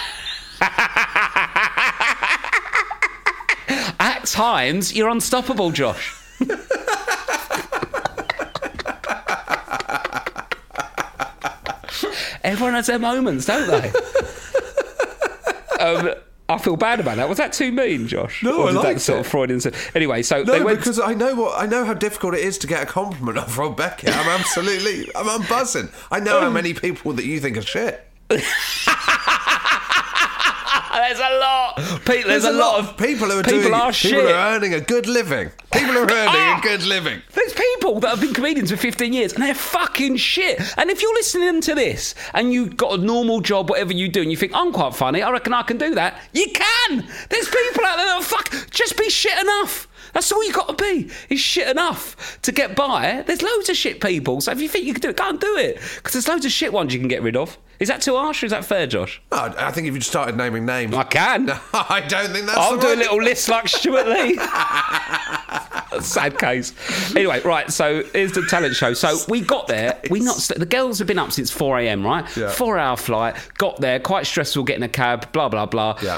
At times, you're unstoppable, Josh. Everyone has their moments, don't they? I feel bad about that. Was that too mean, Josh? No, or I did liked that sort it. of Freudian? Anyway, so No, they went. because I know how difficult it is to get a compliment off Rob Beckett. I'm buzzing. I know how many people that you think are shit. There's a lot. There's a lot of people who are people are shit. People are earning a good living. People are earning a good living. There's people that have been comedians for 15 years and they're fucking shit. And if you're listening to this and you've got a normal job, whatever you do, and you think, I'm quite funny, I reckon I can do that, you can. There's people out there that just be shit enough. That's all you got to be, is shit enough to get by. There's loads of shit people. So if you think you can do it, go and do it. Because there's loads of shit ones you can get rid of. Is that too harsh or is that fair, Josh? Oh, I think if you started naming names... I can. I don't think that's I'll the do right... a little list like Stuart Lee. Sad case. Anyway, right, so here's the talent show. So we got there. The girls have been up since 4 a.m, right? Yeah. 4-hour flight. Got there, quite stressful getting a cab, blah, blah, blah. Yeah.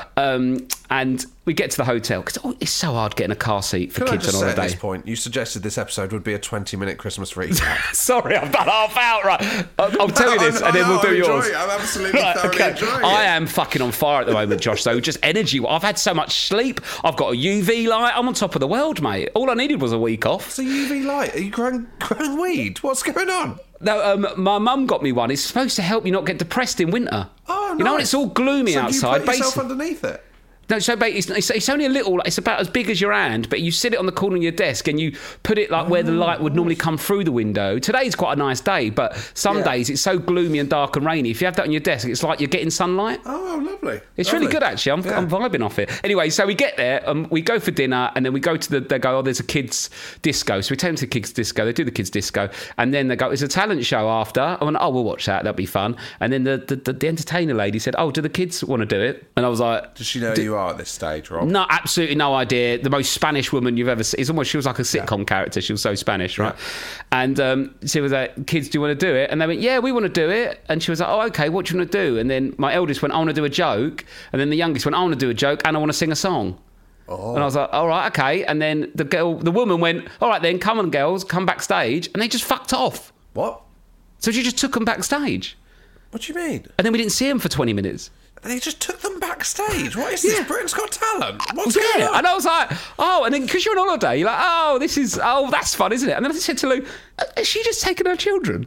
And we get to the hotel because it's so hard getting a car seat for kids on holiday. At this point, you suggested this episode would be a 20-minute Christmas recap. Sorry, I've done half out, right? I'll tell you this, and then we'll do yours. I'm absolutely thoroughly enjoying it. I am fucking on fire at the moment, Josh. So just energy. I've had so much sleep. I've got a UV light. I'm on top of the world, mate. All I needed was a week off. It's a UV light. Are you growing weed? What's going on? No, my mum got me one. It's supposed to help you not get depressed in winter. Oh, nice. You know, when it's all gloomy outside. You put yourself underneath it? No, so it's only a little, it's about as big as your hand, but you sit it on the corner of your desk and you put it like where the light would normally come through the window. Today's quite a nice day, but some days it's so gloomy and dark and rainy. If you have that on your desk, it's like you're getting sunlight. Oh, lovely. It's really good, actually. I'm vibing off it. Anyway, so we get there, we go for dinner, and then we go to they go, there's a kids' disco. So we take them to the kids' disco. They do the kids' disco, and then they go, there's a talent show after. I went, we'll watch that. That'll be fun. And then the entertainer lady said, do the kids want to do it? And I was like... Does she know who you are at this stage, Rob? No, absolutely no idea. The most Spanish woman you've ever seen. She was like a sitcom character. She was so Spanish, right? And she was like, kids, do you want to do it? And they went, yeah, we want to do it. And she was like, okay, what do you want to do? And then my eldest went, I want to do a joke. And then the youngest went, I want to do a joke and I want to sing a song. And I was like, all right, okay. And then the woman went, all right then, come on girls, come backstage. And they just fucked off. What? So she just took them backstage. What do you mean? And then we didn't see them for 20 minutes. And they just took them backstage. What is this? Britain's Got Talent. What's going on? And I was like, and then because you're on holiday, you're like, that's fun, isn't it? And then I said to Lou, has she just taken her children?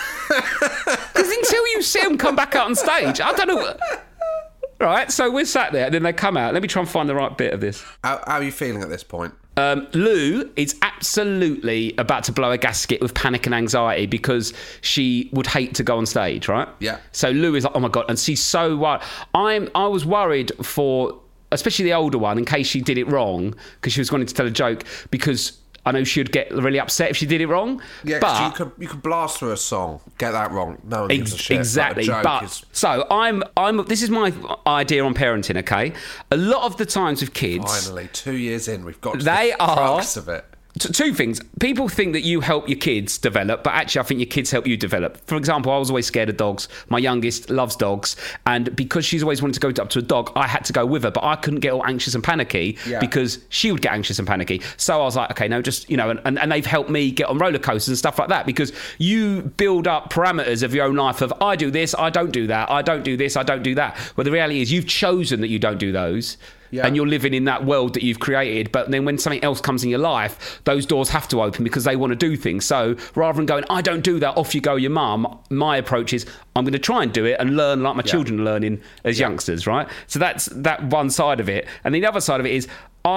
Because until you see them come back out on stage, I don't know. Right, so we're sat there, and then they come out. Let me try and find the right bit of this. How are you feeling at this point? Lou is absolutely about to blow a gasket with panic and anxiety because she would hate to go on stage, right? Yeah. So Lou is like, oh my God, and she's so worried. I was worried for, especially the older one, in case she did it wrong, because she was wanting to tell a joke, because I know she'd get really upset if she did it wrong. Yeah, but you could blast through a song, get that wrong. No one gives a shit. Exactly. But so I'm. This is my idea on parenting. Okay, a lot of the times with kids, finally 2 years in, we've got to the crux of it. Two things. People think that you help your kids develop, but actually I think your kids help you develop. For example, I was always scared of dogs. My youngest loves dogs, and because she's always wanted to go up to a dog, I had to go with her, but I couldn't get all anxious and panicky because she would get anxious and panicky. So I was like, okay, no, just, and they've helped me get on roller coasters and stuff like that, because you build up parameters of your own life of, I do this, I don't do that, I don't do this, I don't do that. Well, the reality is you've chosen that you don't do those. Yeah. And you're living in that world that you've created. But then when something else comes in your life, those doors have to open because they want to do things. So rather than going, I don't do that, off you go, your mum, my approach is, I'm going to try and do it and learn like my children are learning as youngsters, right? So that's that one side of it. And the other side of it is,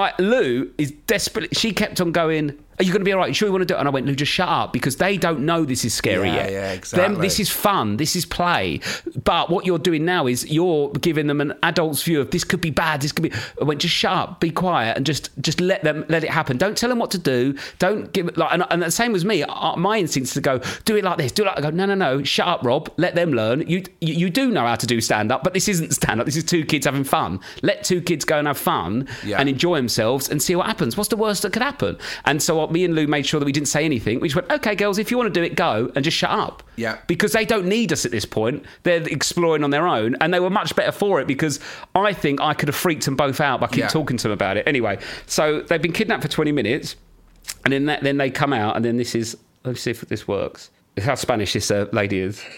Lou is desperate. She kept on going, are you going to be all right? You sure you want to do it? And I went, Lou, just shut up, because they don't know this is scary yet. Yeah, exactly. This is fun. This is play. But what you're doing now is you're giving them an adult's view of this could be bad. This could be. I went, just shut up, be quiet, and just let it happen. Don't tell them what to do. Don't give it like. And the same as me. My instinct is to go, do it like this. Do it like. I go, no. Shut up, Rob. Let them learn. You do know how to do stand up, but this isn't stand up. This is two kids having fun. Let two kids go and have fun and enjoy themselves and see what happens. What's the worst that could happen? And so me and Lou made sure that we didn't say anything. We just went, okay, girls, if you want to do it, go, and just shut up. Yeah. Because they don't need us at this point. They're exploring on their own, and they were much better for it, because I think I could have freaked them both out by keep talking to them about it. Anyway, so they've been kidnapped for 20 minutes, and then they come out, and then this is, let's see if this works. It's how Spanish this lady is. To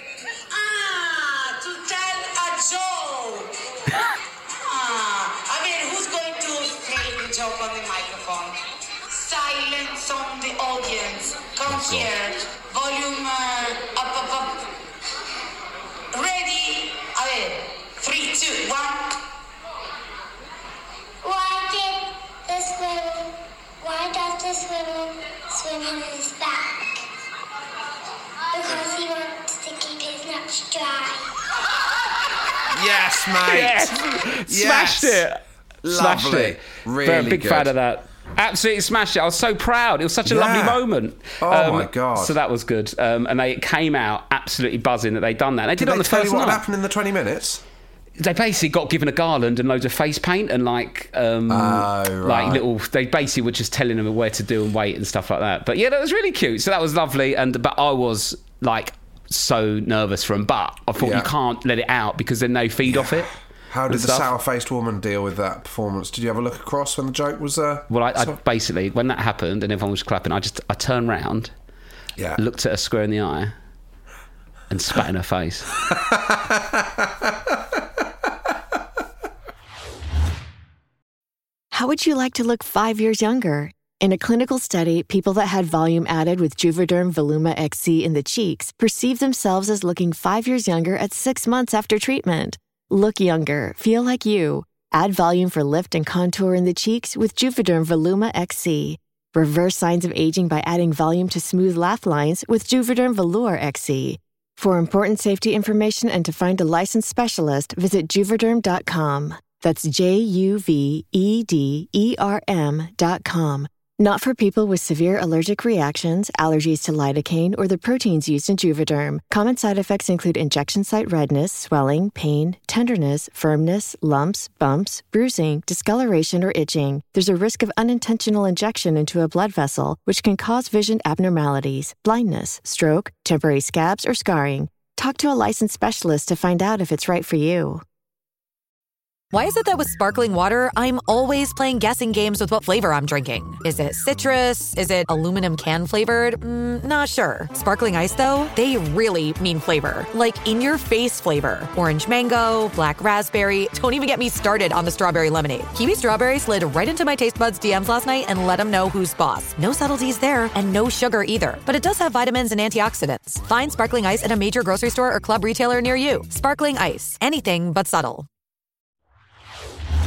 tell a joke. Who's going to say the joke on the microphone? Silence on the audience. Come here. Volume up. Ready? 3, 2, 1. Why does the swimmer swim on his back? Because he wants to keep his nuts dry. Yes, mate. Yes. Smashed it. Lovely. Smashed it. Really big good. fan of that. Absolutely smashed it. I was so proud. It was such a lovely moment. Oh, my God. So that was good. And they came out absolutely buzzing that they'd done that. They did it on the first night. What happened in the 20 minutes? They basically got given a garland and loads of face paint and like little. They basically were just telling them where to do and wait and stuff like that. But yeah, that was really cute. So that was lovely. But I was like so nervous for them. But I thought you can't let it out because then they feed off it. How did the sour-faced woman deal with that performance? Did you have a look across when the joke was there? Well, I basically, when that happened and everyone was clapping, I turned round, looked at her square in the eye, and spat in her face. How would you like to look 5 years younger? In a clinical study, people that had volume added with Juvederm Voluma XC in the cheeks perceived themselves as looking 5 years younger at 6 months after treatment. Look younger, feel like you. Add volume for lift and contour in the cheeks with Juvederm Voluma XC. Reverse signs of aging by adding volume to smooth laugh lines with Juvederm Velour XC. For important safety information and to find a licensed specialist, visit Juvederm.com. That's JUVEDERM.com. Not for people with severe allergic reactions, allergies to lidocaine, or the proteins used in Juvederm. Common side effects include injection site redness, swelling, pain, tenderness, firmness, lumps, bumps, bruising, discoloration, or itching. There's a risk of unintentional injection into a blood vessel, which can cause vision abnormalities, blindness, stroke, temporary scabs, or scarring. Talk to a licensed specialist to find out if it's right for you. Why is it that with sparkling water, I'm always playing guessing games with what flavor I'm drinking? Is it citrus? Is it aluminum can flavored? Not sure. Sparkling ice, though, they really mean flavor. Like in-your-face flavor. Orange mango, black raspberry. Don't even get me started on the strawberry lemonade. Kiwi Strawberry slid right into my taste buds DMs last night and let them know who's boss. No subtleties there, and no sugar either. But it does have vitamins and antioxidants. Find sparkling ice at a major grocery store or club retailer near you. Sparkling ice. Anything but subtle.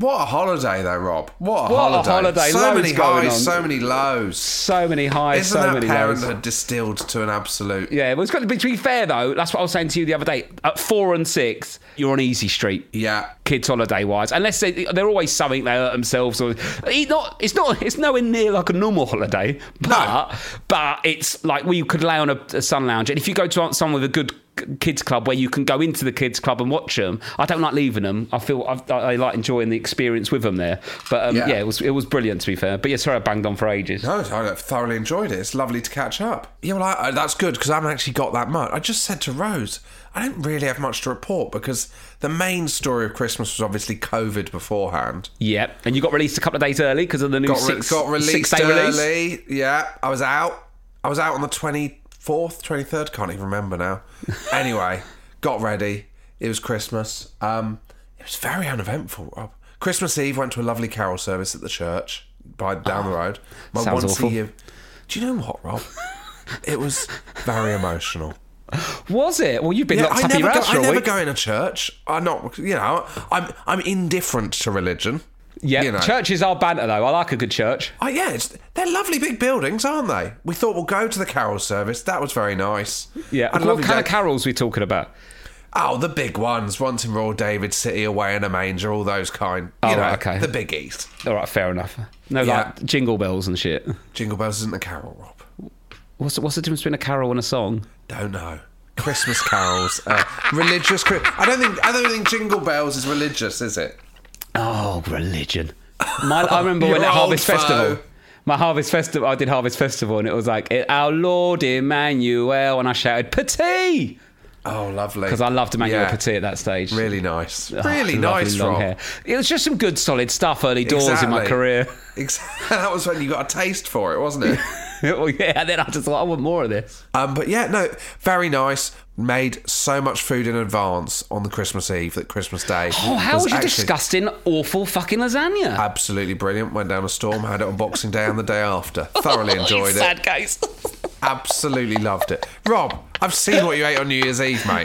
What a holiday, though, Rob. What a What a holiday. holiday. So Loads many going highs, on. so many lows. So many highs, Isn't so that many lows. parenthood distilled to an absolute... Yeah, well, it's got to be fair, though. That's what I was saying to you the other day. At 4 and 6, you're on easy street. Yeah. Kids holiday-wise. Unless they're always something they hurt themselves. Or it's nowhere near like a normal holiday. But it's like we could lay on a sun lounge. And if you go to someone with a good kids club where you can go into the kids club and watch them, I don't like leaving them. I like enjoying the experience with them there. But yeah, it was brilliant, to be fair. But yeah, sorry I banged on for ages. No, I thoroughly enjoyed it. It's lovely to catch up. Yeah, well, that's good because I haven't actually got that much. I just said to Rose, I don't really have much to report because the main story of Christmas was obviously COVID beforehand. Yeah, and you got released a couple of days early because of the new got released 6 day early. release. Yeah, I was out on the 24th, 23rd, can't even remember now. Anyway, got ready. It was Christmas. It was very uneventful, Rob. Christmas Eve, went to a lovely carol service at the church down the road. Sounds awful. Do you know what, Rob? It was very emotional. Was it? Well, you've been locked up in your house for a week. I never go in a church. I'm indifferent to religion. Yeah, churches are banter though. I like a good church. Oh yeah, they're lovely big buildings, aren't they? We thought we'll go to the carol service. That was very nice. Yeah, what kind of carols are we talking about? Oh, the big ones. Once in Royal David City, Away in a Manger, all those kind. Okay. The biggies. All right, fair enough. No, like Jingle Bells and shit. Jingle Bells isn't a carol, Rob. What's the difference between a carol and a song? Don't know. Christmas carols, religious. I don't think Jingle Bells is religious, is it? Oh, religion. I remember when at Harvest Festival. My Harvest Festival, I did Harvest Festival, and it was like, Our Lord Emmanuel, and I shouted, Petit! Oh, lovely. Because I loved Emmanuel Petit at that stage. Really nice. Really nice, long Rob. hair. It was just some good, solid stuff early doors in my career. Exactly. That was when you got a taste for it, wasn't it? Well, yeah, and then I just thought, I want more of this. But yeah, no, very nice. Made so much food in advance on the Christmas Eve that Christmas Day. Oh, how was your disgusting, awful fucking lasagna? Absolutely brilliant. Went down a storm, had it on Boxing Day and the day after. Thoroughly enjoyed it. Sad case. Absolutely loved it. Rob, I've seen what you ate on New Year's Eve, mate.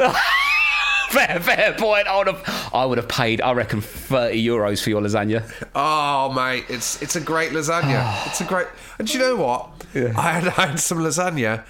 Fair point. I would have paid, I reckon, €30 for your lasagna. Oh, mate, it's a great lasagna. It's a great. And do you know what? Yeah. I had some lasagna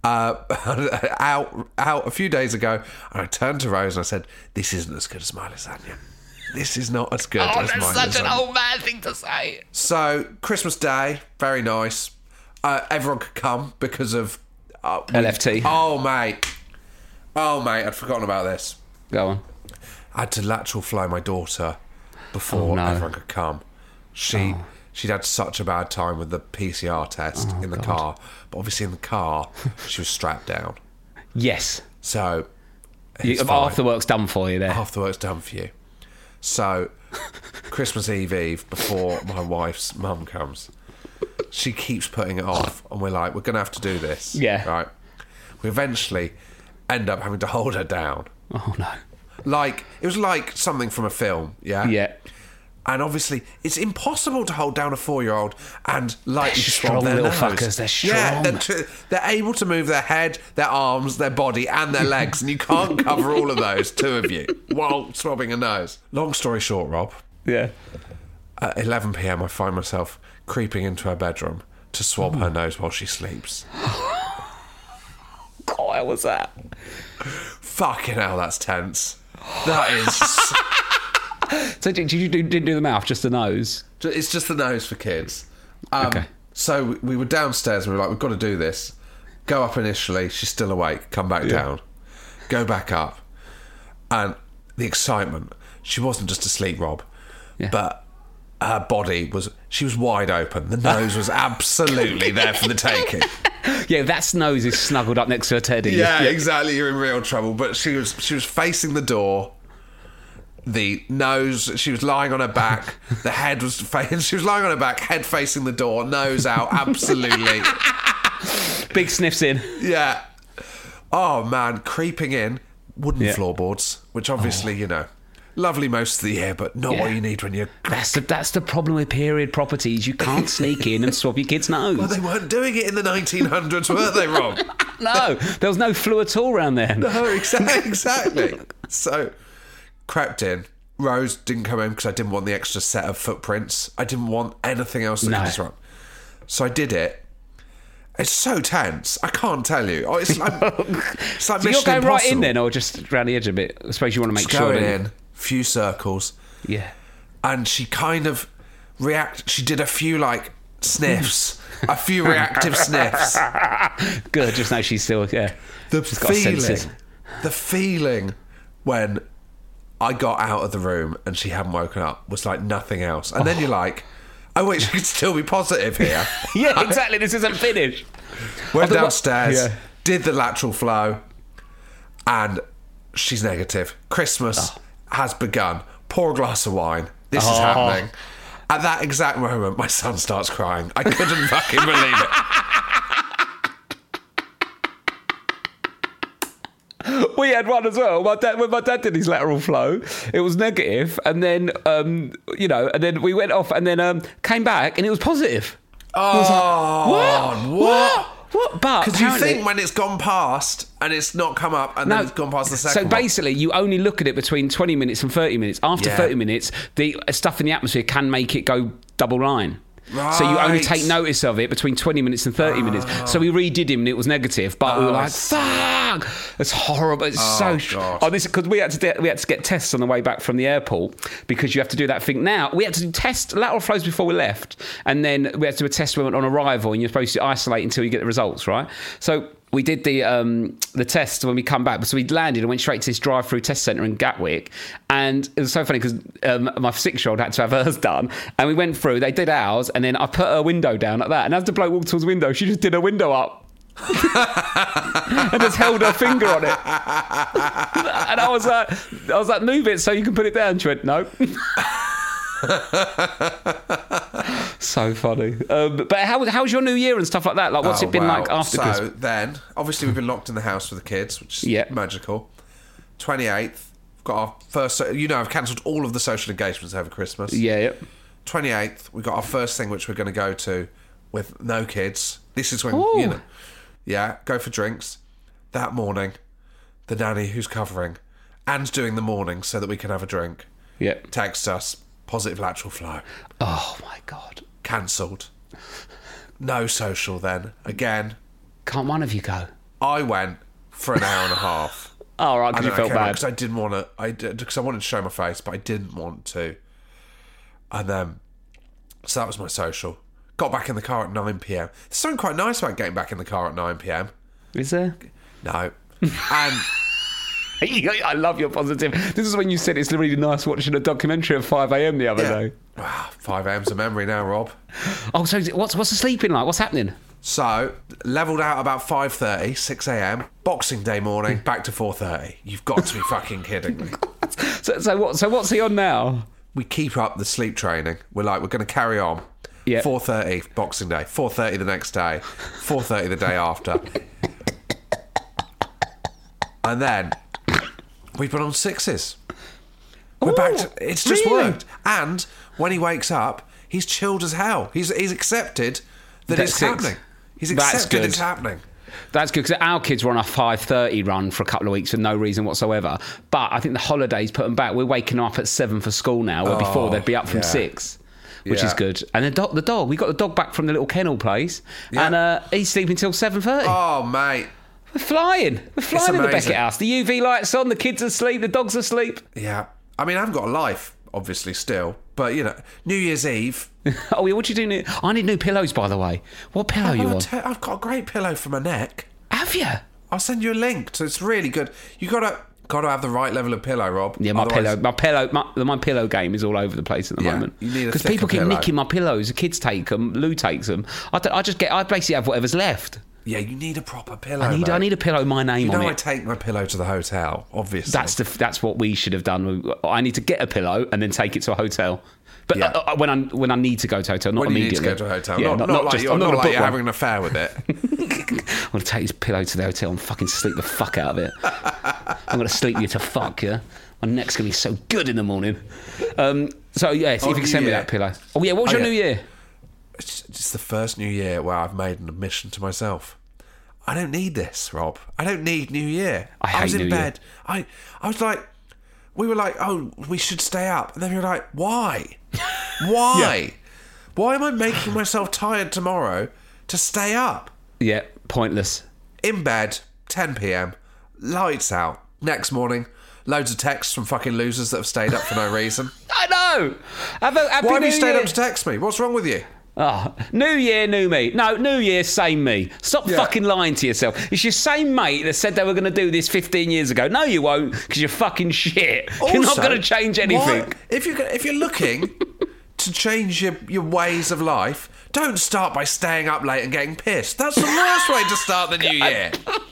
out a few days ago, and I turned to Rose and I said, "This isn't as good as my lasagna. This is not as good as my lasagna." Oh, that's such an old man thing to say. So Christmas Day, very nice. Everyone could come because of LFT. Oh mate, I'd forgotten about this. Go on. I had to lateral flow my daughter before everyone could come. She'd had such a bad time with the PCR test in the car, but obviously in the car she was strapped down. Yes. So half the work's done for you there. Half the work's done for you. So Christmas Eve before my wife's mum comes, she keeps putting it off, and we're like, we're going to have to do this. Yeah. Right. We eventually end up having to hold her down. Oh no. Like, it was like something from a film, yeah? Yeah. And obviously, it's impossible to hold down a 4-year-old and lightly swab their little nose. Fuckers, they're strong. Yeah, they're able to move their head, their arms, their body, and their legs, and you can't cover all of those, two of you, while swabbing a nose. Long story short, Rob. Yeah. At 11 p.m, I find myself creeping into her bedroom to swab her nose while she sleeps. God, how was that? Fucking hell, that's tense. That is... So didn't you do the mouth, just the nose? It's just the nose for kids. Okay. So we were downstairs and we were like, we've got to do this. Go up initially, she's still awake, come back down. Go back up. And the excitement, she wasn't just asleep, Rob, but her body she was wide open. The nose was absolutely there for the taking. Yeah, that nose is snuggled up next to her teddy. Yeah, exactly, you're in real trouble. But she was facing the door. The nose, she was lying on her back. The head was she was lying on her back, head facing the door, nose out, absolutely. Big sniffs in. Yeah. Oh, man, creeping in. Wooden floorboards, which obviously, lovely most of the year, but not what you need when you're... That's the problem with period properties. You can't sneak in and swab your kid's nose. Well, they weren't doing it in the 1900s, were they, Rob? No, there was no flu at all around then. No, exactly. So... crept in, Rose didn't come in because I didn't want the extra set of footprints. I didn't want anything else that could disrupt. So I did it. It's so tense. I can't tell you. Oh, it's like So Mission you're going Impossible. right in then, or just around the edge a bit? I suppose you want to make Just sure. going That in, few circles. Yeah. And she kind of she did a few like sniffs, a few reactive sniffs. Good. Just know she's still she's got senses. The feeling when I got out of the room and she hadn't woken up was like nothing else. And then you're like, oh wait, she could still be positive here. Yeah, exactly. This isn't finished. Went downstairs, did the lateral flow, and she's negative. Christmas has begun. Pour a glass of wine. This is happening. At that exact moment, my son starts crying. I couldn't fucking believe it. We had one as well. When my dad did his lateral flow, it was negative, and then and then we went off, and then came back, and it was positive. What? But because you think when it's gone past and it's not come up, and then it's gone past the second. So basically, you only look at it between 20 minutes and 30 minutes. After 30 minutes, the stuff in the atmosphere can make it go double line. Right. So you only take notice of it between 20 minutes and 30 minutes. So we redid him and it was negative, but we were like, fuck! It's horrible. It's because we had to get tests on the way back from the airport, because you have to do that thing. Now, we had to do lateral flows before we left, and then we had to do a test on arrival, and you're supposed to isolate until you get the results, right? So we did the test when we come back. So we landed and went straight to this drive-through test centre in Gatwick. And it was so funny because my 6-year-old had to have hers done. And we went through, they did ours, and then I put her window down like that. And as the bloke walked towards the window, she just did her window up. And just held her finger on it. And I was like, move it so you can put it down. She went, no. So funny. But how's your New Year and stuff like that? Like, what's it been like after Christmas? So then, obviously, we've been locked in the house with the kids, which is magical. 28th, we've got our first. I've cancelled all of the social engagements over Christmas. Yeah. 28th, we got our first thing, which we're going to go to with no kids. This is when go for drinks. That morning, the nanny who's covering and doing the morning so that we can have a drink. Texts us. Positive lateral flow. Oh my God. Cancelled. No social then. Again. Can't one of you go? I went for an hour and a half. Oh, right, because you felt bad. Because I didn't want to. Because I wanted to show my face, but I didn't want to. And then, so that was my social. Got back in the car at 9 p.m. There's something quite nice about getting back in the car at 9 p.m. Is there? No. And I love your positive. This is when you said it's really nice watching a documentary at 5 a.m. the other day. Wow, 5 a.m.'s a memory now, Rob. Oh, so what's the sleeping like? What's happening? So, levelled out about 5:30, 6 a.m. Boxing Day morning, back to 4:30. You've got to be fucking kidding me. So what's he on now? We keep up the sleep training. We're going to carry on. 4:30 Boxing Day, 4:30 the next day, 4:30 the day after. And then we've been on 6s. We're back to... It's just worked. And when he wakes up, he's chilled as hell. He's accepted that it's happening. He's accepted it's happening. That's good, because our kids were on a 5:30 run for a couple of weeks for no reason whatsoever. But I think the holidays put them back. We're waking up at 7 for school now, where before they'd be up from 6. Which is good. And the dog, we got the dog back from the little kennel place, and he's sleeping till 7:30. Oh, mate. We're flying in the Beckett house. The UV light's on, the kids are asleep, the dog's asleep. Yeah. I mean, I haven't got a life, obviously, still. But, New Year's Eve. Oh, yeah, what do you do? I need new pillows, by the way. What pillow you want? I've got a great pillow for my neck. Have you? I'll send you a link. So it's really good. You got to have the right level of pillow, Rob. Yeah, my pillow game is all over the place at the moment. You need because people keep nicking my pillows. The kids take them. Lou takes them. I basically have whatever's left. Yeah, you need a proper pillow. I need a pillow with my name on it. I take my pillow to the hotel, obviously. That's what we should have done. I need to get a pillow and then take it to a hotel. But when I need to go to a hotel, not immediately. When you need to go to a hotel. Yeah, not like you're having an affair with it. I'm going to take this pillow to the hotel and fucking sleep the fuck out of it. I'm going to sleep you to fuck, yeah? My neck's going to be so good in the morning. So, if you can send me that pillow. Oh, yeah, what was your New Year? It's the first New Year where I've made an admission to myself. I don't need this, Rob. I don't need New Year. I was in bed. I was like, we were like, oh, we should stay up. And then we were like, why? Why? Why am I making myself tired tomorrow to stay up? Yeah, pointless. In bed, 10 p.m, lights out. Next morning, loads of texts from fucking losers that have stayed up for no reason. I know. Why have you stayed up to text me? What's wrong with you? Oh, new year, new me. No, new year, same me. Stop fucking lying to yourself. It's your same mate that said they were going to do this 15 years ago. No, you won't, because you're fucking shit. Also, you're not going to change anything. If you're looking to change your ways of life, don't start by staying up late and getting pissed. That's the worst way to start the new year.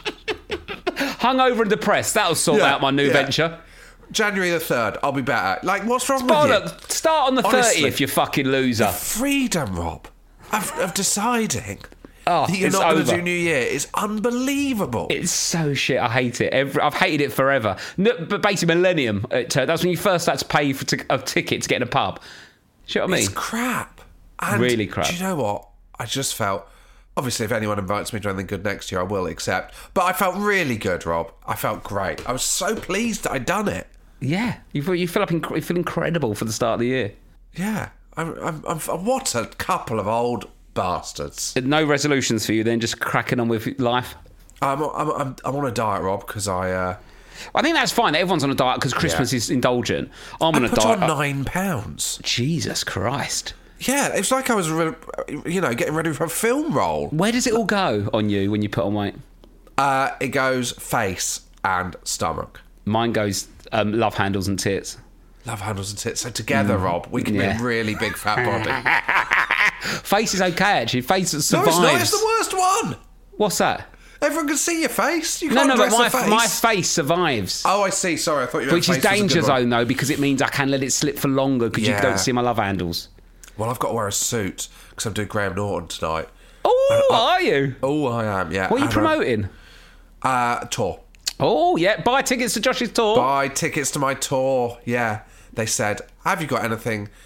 Hungover and depressed. That'll sort out my new venture. January the 3rd, I'll be better. Like, what's wrong with you? Start on the 30th, you fucking loser. The freedom, Rob, of deciding that you're not going to do New Year is unbelievable. It's so shit. I hate it. I've hated it forever. But basically, Millennium, that's when you first had to pay for a ticket to get in a pub. Do you know what I mean? It's crap. And really crap. Do you know what? I just felt... Obviously, if anyone invites me to anything good next year, I will accept. But I felt really good, Rob. I felt great. I was so pleased that I'd done it. Yeah, you feel incredible for the start of the year. Yeah, I'm what a couple of old bastards. No resolutions for you then, just cracking on with life. I'm on a diet, Rob, because I think that's fine. Everyone's on a diet because Christmas is indulgent. I'm on a diet. I put on 9 pounds. Jesus Christ. Yeah, it's like I was, getting ready for a film role. Where does it all go on you when you put on weight? It goes face and stomach. Mine goes love handles and tits. Love handles and tits. So together, Rob, we can be a really big fat body. Face is okay, actually. Face survives. No, it's the worst one. What's that? Everyone can see your face. You can't but my face survives. Oh, I see. Sorry, I thought you meant which is danger zone, though, because it means I can let it slip for longer because you don't see my love handles. Well, I've got to wear a suit because I'm doing Graham Norton tonight. Oh, are you? Oh, I am, yeah. What are you promoting? Tour. Oh, yeah. Buy tickets to Josh's tour. Buy tickets to my tour, yeah. They said, have you got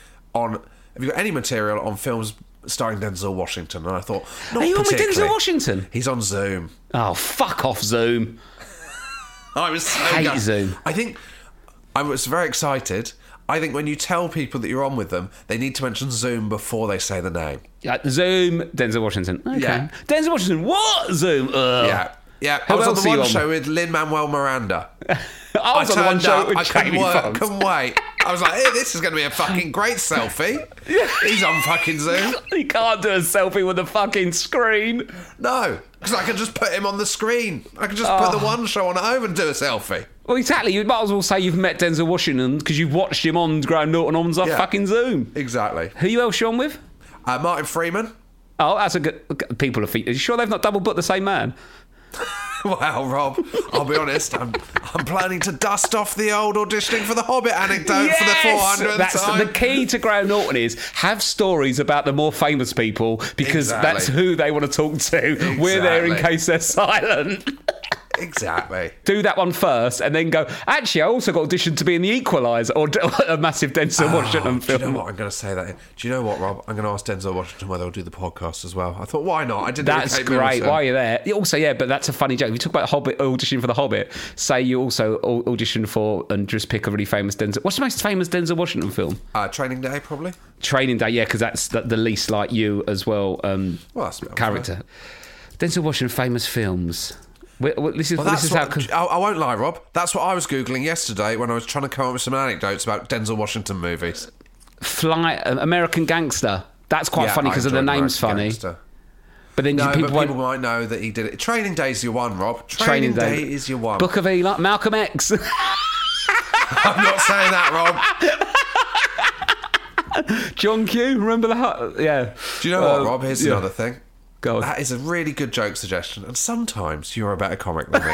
any material on films starring Denzel Washington? And I thought, not Are you on with particularly. Denzel Washington? He's on Zoom. Oh, fuck off, Zoom. I was so hate Zoom. I was very excited. I think when you tell people that you're on with them, they need to mention Zoom before they say the name. Zoom, Denzel Washington. Okay. Yeah. Denzel Washington, what? Zoom? Ugh. Yeah. Who I was on else the are you one on? show with Lin-Manuel Miranda. I was on the one show with I Jamie Foxx. couldn't wait. I was like, hey, this is going to be a fucking great selfie. He's on fucking Zoom. You can't do a selfie with a fucking screen. No, because I can just put him on the screen. I can just put the one show on at home and do a selfie. Well, exactly. You might as well say you've met Denzel Washington because you've watched him on Graham Norton on fucking Zoom. Exactly. Who else you on with? Martin Freeman. Oh, that's a good... People are... Are you sure they've not double booked the same man? Well, Rob, I'll be honest, I'm planning to dust off the old auditioning for The Hobbit anecdote for the 400th that's time. The key to Graham Norton is have stories about the more famous people because that's who they want to talk to. Exactly. We're there in case they're silent. Exactly. Do that one first and then go, actually, I also got auditioned to be in The Equalizer or a massive Denzel Washington film. Do you know what? I'm going to say that. Do you know what, Rob? I'm going to ask Denzel Washington whether he'll do the podcast as well. I thought, why not? I didn't. That's great. Why are you there? Also, yeah, but that's a funny joke. If you talk about Hobbit auditioning for The Hobbit, say you also audition for and just pick a really famous Denzel. What's the most famous Denzel Washington film? Training Day, probably. Training Day, yeah, because that's the least like you as well. That's character. Denzel Washington famous films. This is how. I won't lie, Rob. That's what I was Googling yesterday when I was trying to come up with some anecdotes about Denzel Washington movies. American Gangster. That's quite funny because the name's funny. Gangster. But then people might know that he did it. Training Day's your one, Rob. Training Day is your one. Book of Eli, Malcolm X. I'm not saying that, Rob. John Q. Remember that? Yeah. Do you know what, Rob? Here's another thing. Go on. That is a really good joke suggestion, and sometimes you're a better comic than me.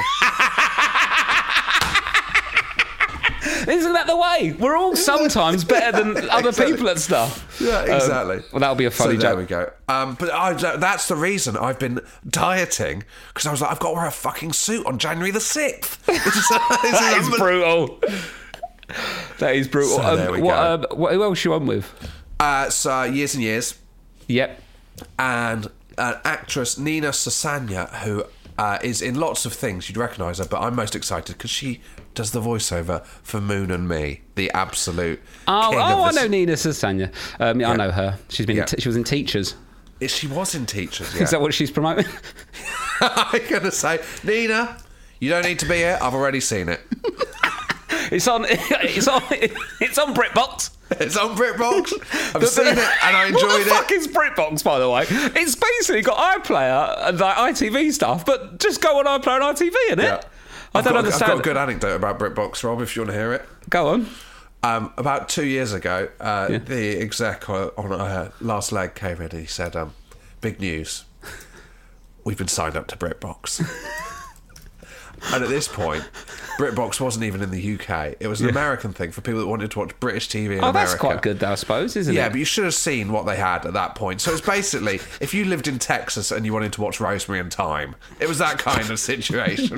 Isn't that the way? We're all sometimes better than other people at stuff. Yeah, exactly. Well, that'll be a funny joke. There we go. That's the reason I've been dieting, because I was like, I've got to wear a fucking suit on January the 6th. That is brutal. That is brutal. So there we go. Who else you on with? So Years and Years. Yep. And an actress, Nina Sosanya, who is in lots of things. You'd recognise her, but I'm most excited because she does the voiceover for Moon and Me, the absolute I know Nina Sasanya. I know her. She's been. She was in Teachers. She was in Teachers, yeah. Is that what she's promoting? I'm going to say, Nina, you don't need to be here. I've already seen it. It's on BritBox. It's on BritBox. I've seen it and I enjoyed it. What the fuck is BritBox, by the way? It's basically got iPlayer and like ITV stuff, but just go on iPlayer and ITV, innit? Yeah. I don't understand. I've got a good anecdote about BritBox, Rob, if you want to hear it. Go on. About 2 years ago, the exec on Last Leg came in and he said, big news, we've been signed up to BritBox. And at this point, BritBox wasn't even in the UK. It was an American thing for people that wanted to watch British TV in America. Oh, that's quite good, though, I suppose, isn't it? Yeah, but you should have seen what they had at that point. So it's basically, if you lived in Texas and you wanted to watch Rosemary and Thyme, it was that kind of situation.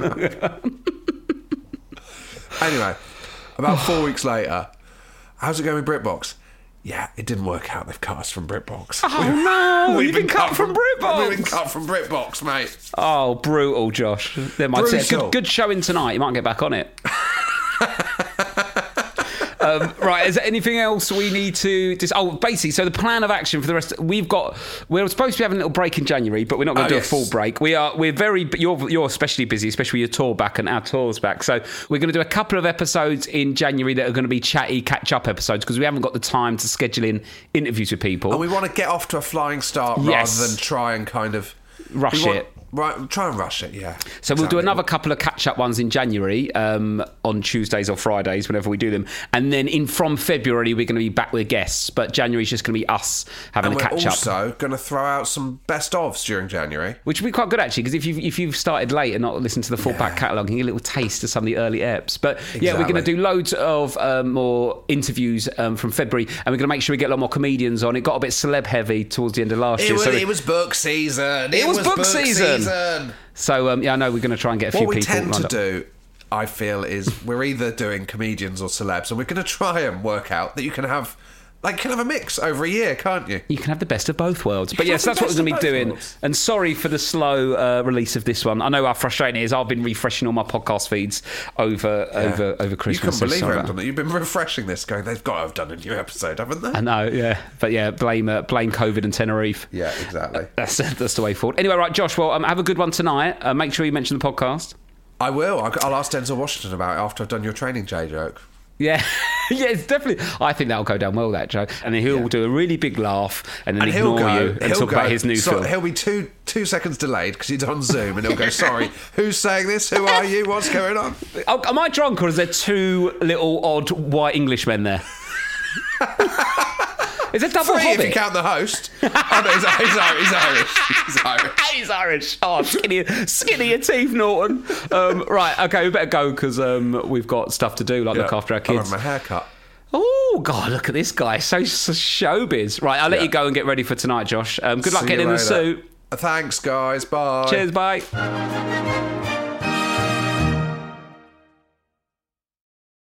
Anyway, about 4 weeks later, how's it going with BritBox? Yeah, it didn't work out. They've cut us from BritBox. Oh, no! You've been cut from BritBox! We've been cut from BritBox, mate. Oh, brutal, Josh. Good showing tonight. You might get back on it. Right, is there anything else we need to... basically, so the plan of action for the rest... We're supposed to be having a little break in January, but we're not going to do a full break. We're very... You're especially busy, especially your tour back and our tour's back. So we're going to do a couple of episodes in January that are going to be chatty, catch-up episodes because we haven't got the time to schedule in interviews with people. And we want to get off to a flying start rather than try and kind of... Rush it. Right, try and rush it, yeah. So we'll do another couple of catch-up ones in January, on Tuesdays or Fridays, whenever we do them. And then from February, we're going to be back with guests. But January's just going to be us having a catch-up. And we're also going to throw out some best-ofs during January. Which would be quite good, actually, because if you've started late and not listened to the full back catalogue, you get a little taste of some of the early eps. But yeah, we're going to do loads of more interviews from February. And we're going to make sure we get a lot more comedians on. It got a bit celeb-heavy towards the end of last year. It was book season. It was book season. So, I know we're going to try and get a few people. What we tend to do, I feel, is we're either doing comedians or celebs, and we're going to try and work out that you can have a mix over a year, can't you? You can have the best of both worlds. But yes, that's what we're going to be doing. And sorry for the slow release of this one. I know how frustrating it is. I've been refreshing all my podcast feeds over Christmas. You couldn't believe I haven't done it. You've been refreshing this, going, they've got to have done a new episode, haven't they? I know, yeah. But yeah, blame COVID and Tenerife. Yeah, exactly. That's the way forward. Anyway, right, Josh, well, have a good one tonight. Make sure you mention the podcast. I will. I'll ask Denzel Washington about it after I've done your Training Day joke. Yeah, yeah, it's definitely. I think that'll go down well, that joke. And then he'll do a really big laugh and then ignore you and talk about his new film. He'll be two seconds delayed because he's on Zoom and he'll go, sorry, who's saying this? Who are you? What's going on? Am I drunk or is there two little odd white Englishmen there? Is it double Three Hobbit? if you count the host. Oh, no, he's Irish. He's Irish. Oh, skinny your teeth, Norton. Right, okay, we better go because we've got stuff to do, like look after our kids. I'll have my haircut. Oh, God, look at this guy. So showbiz. Right, I'll let you go and get ready for tonight, Josh. Good luck getting in the suit. Thanks, guys. Bye. Cheers, bye.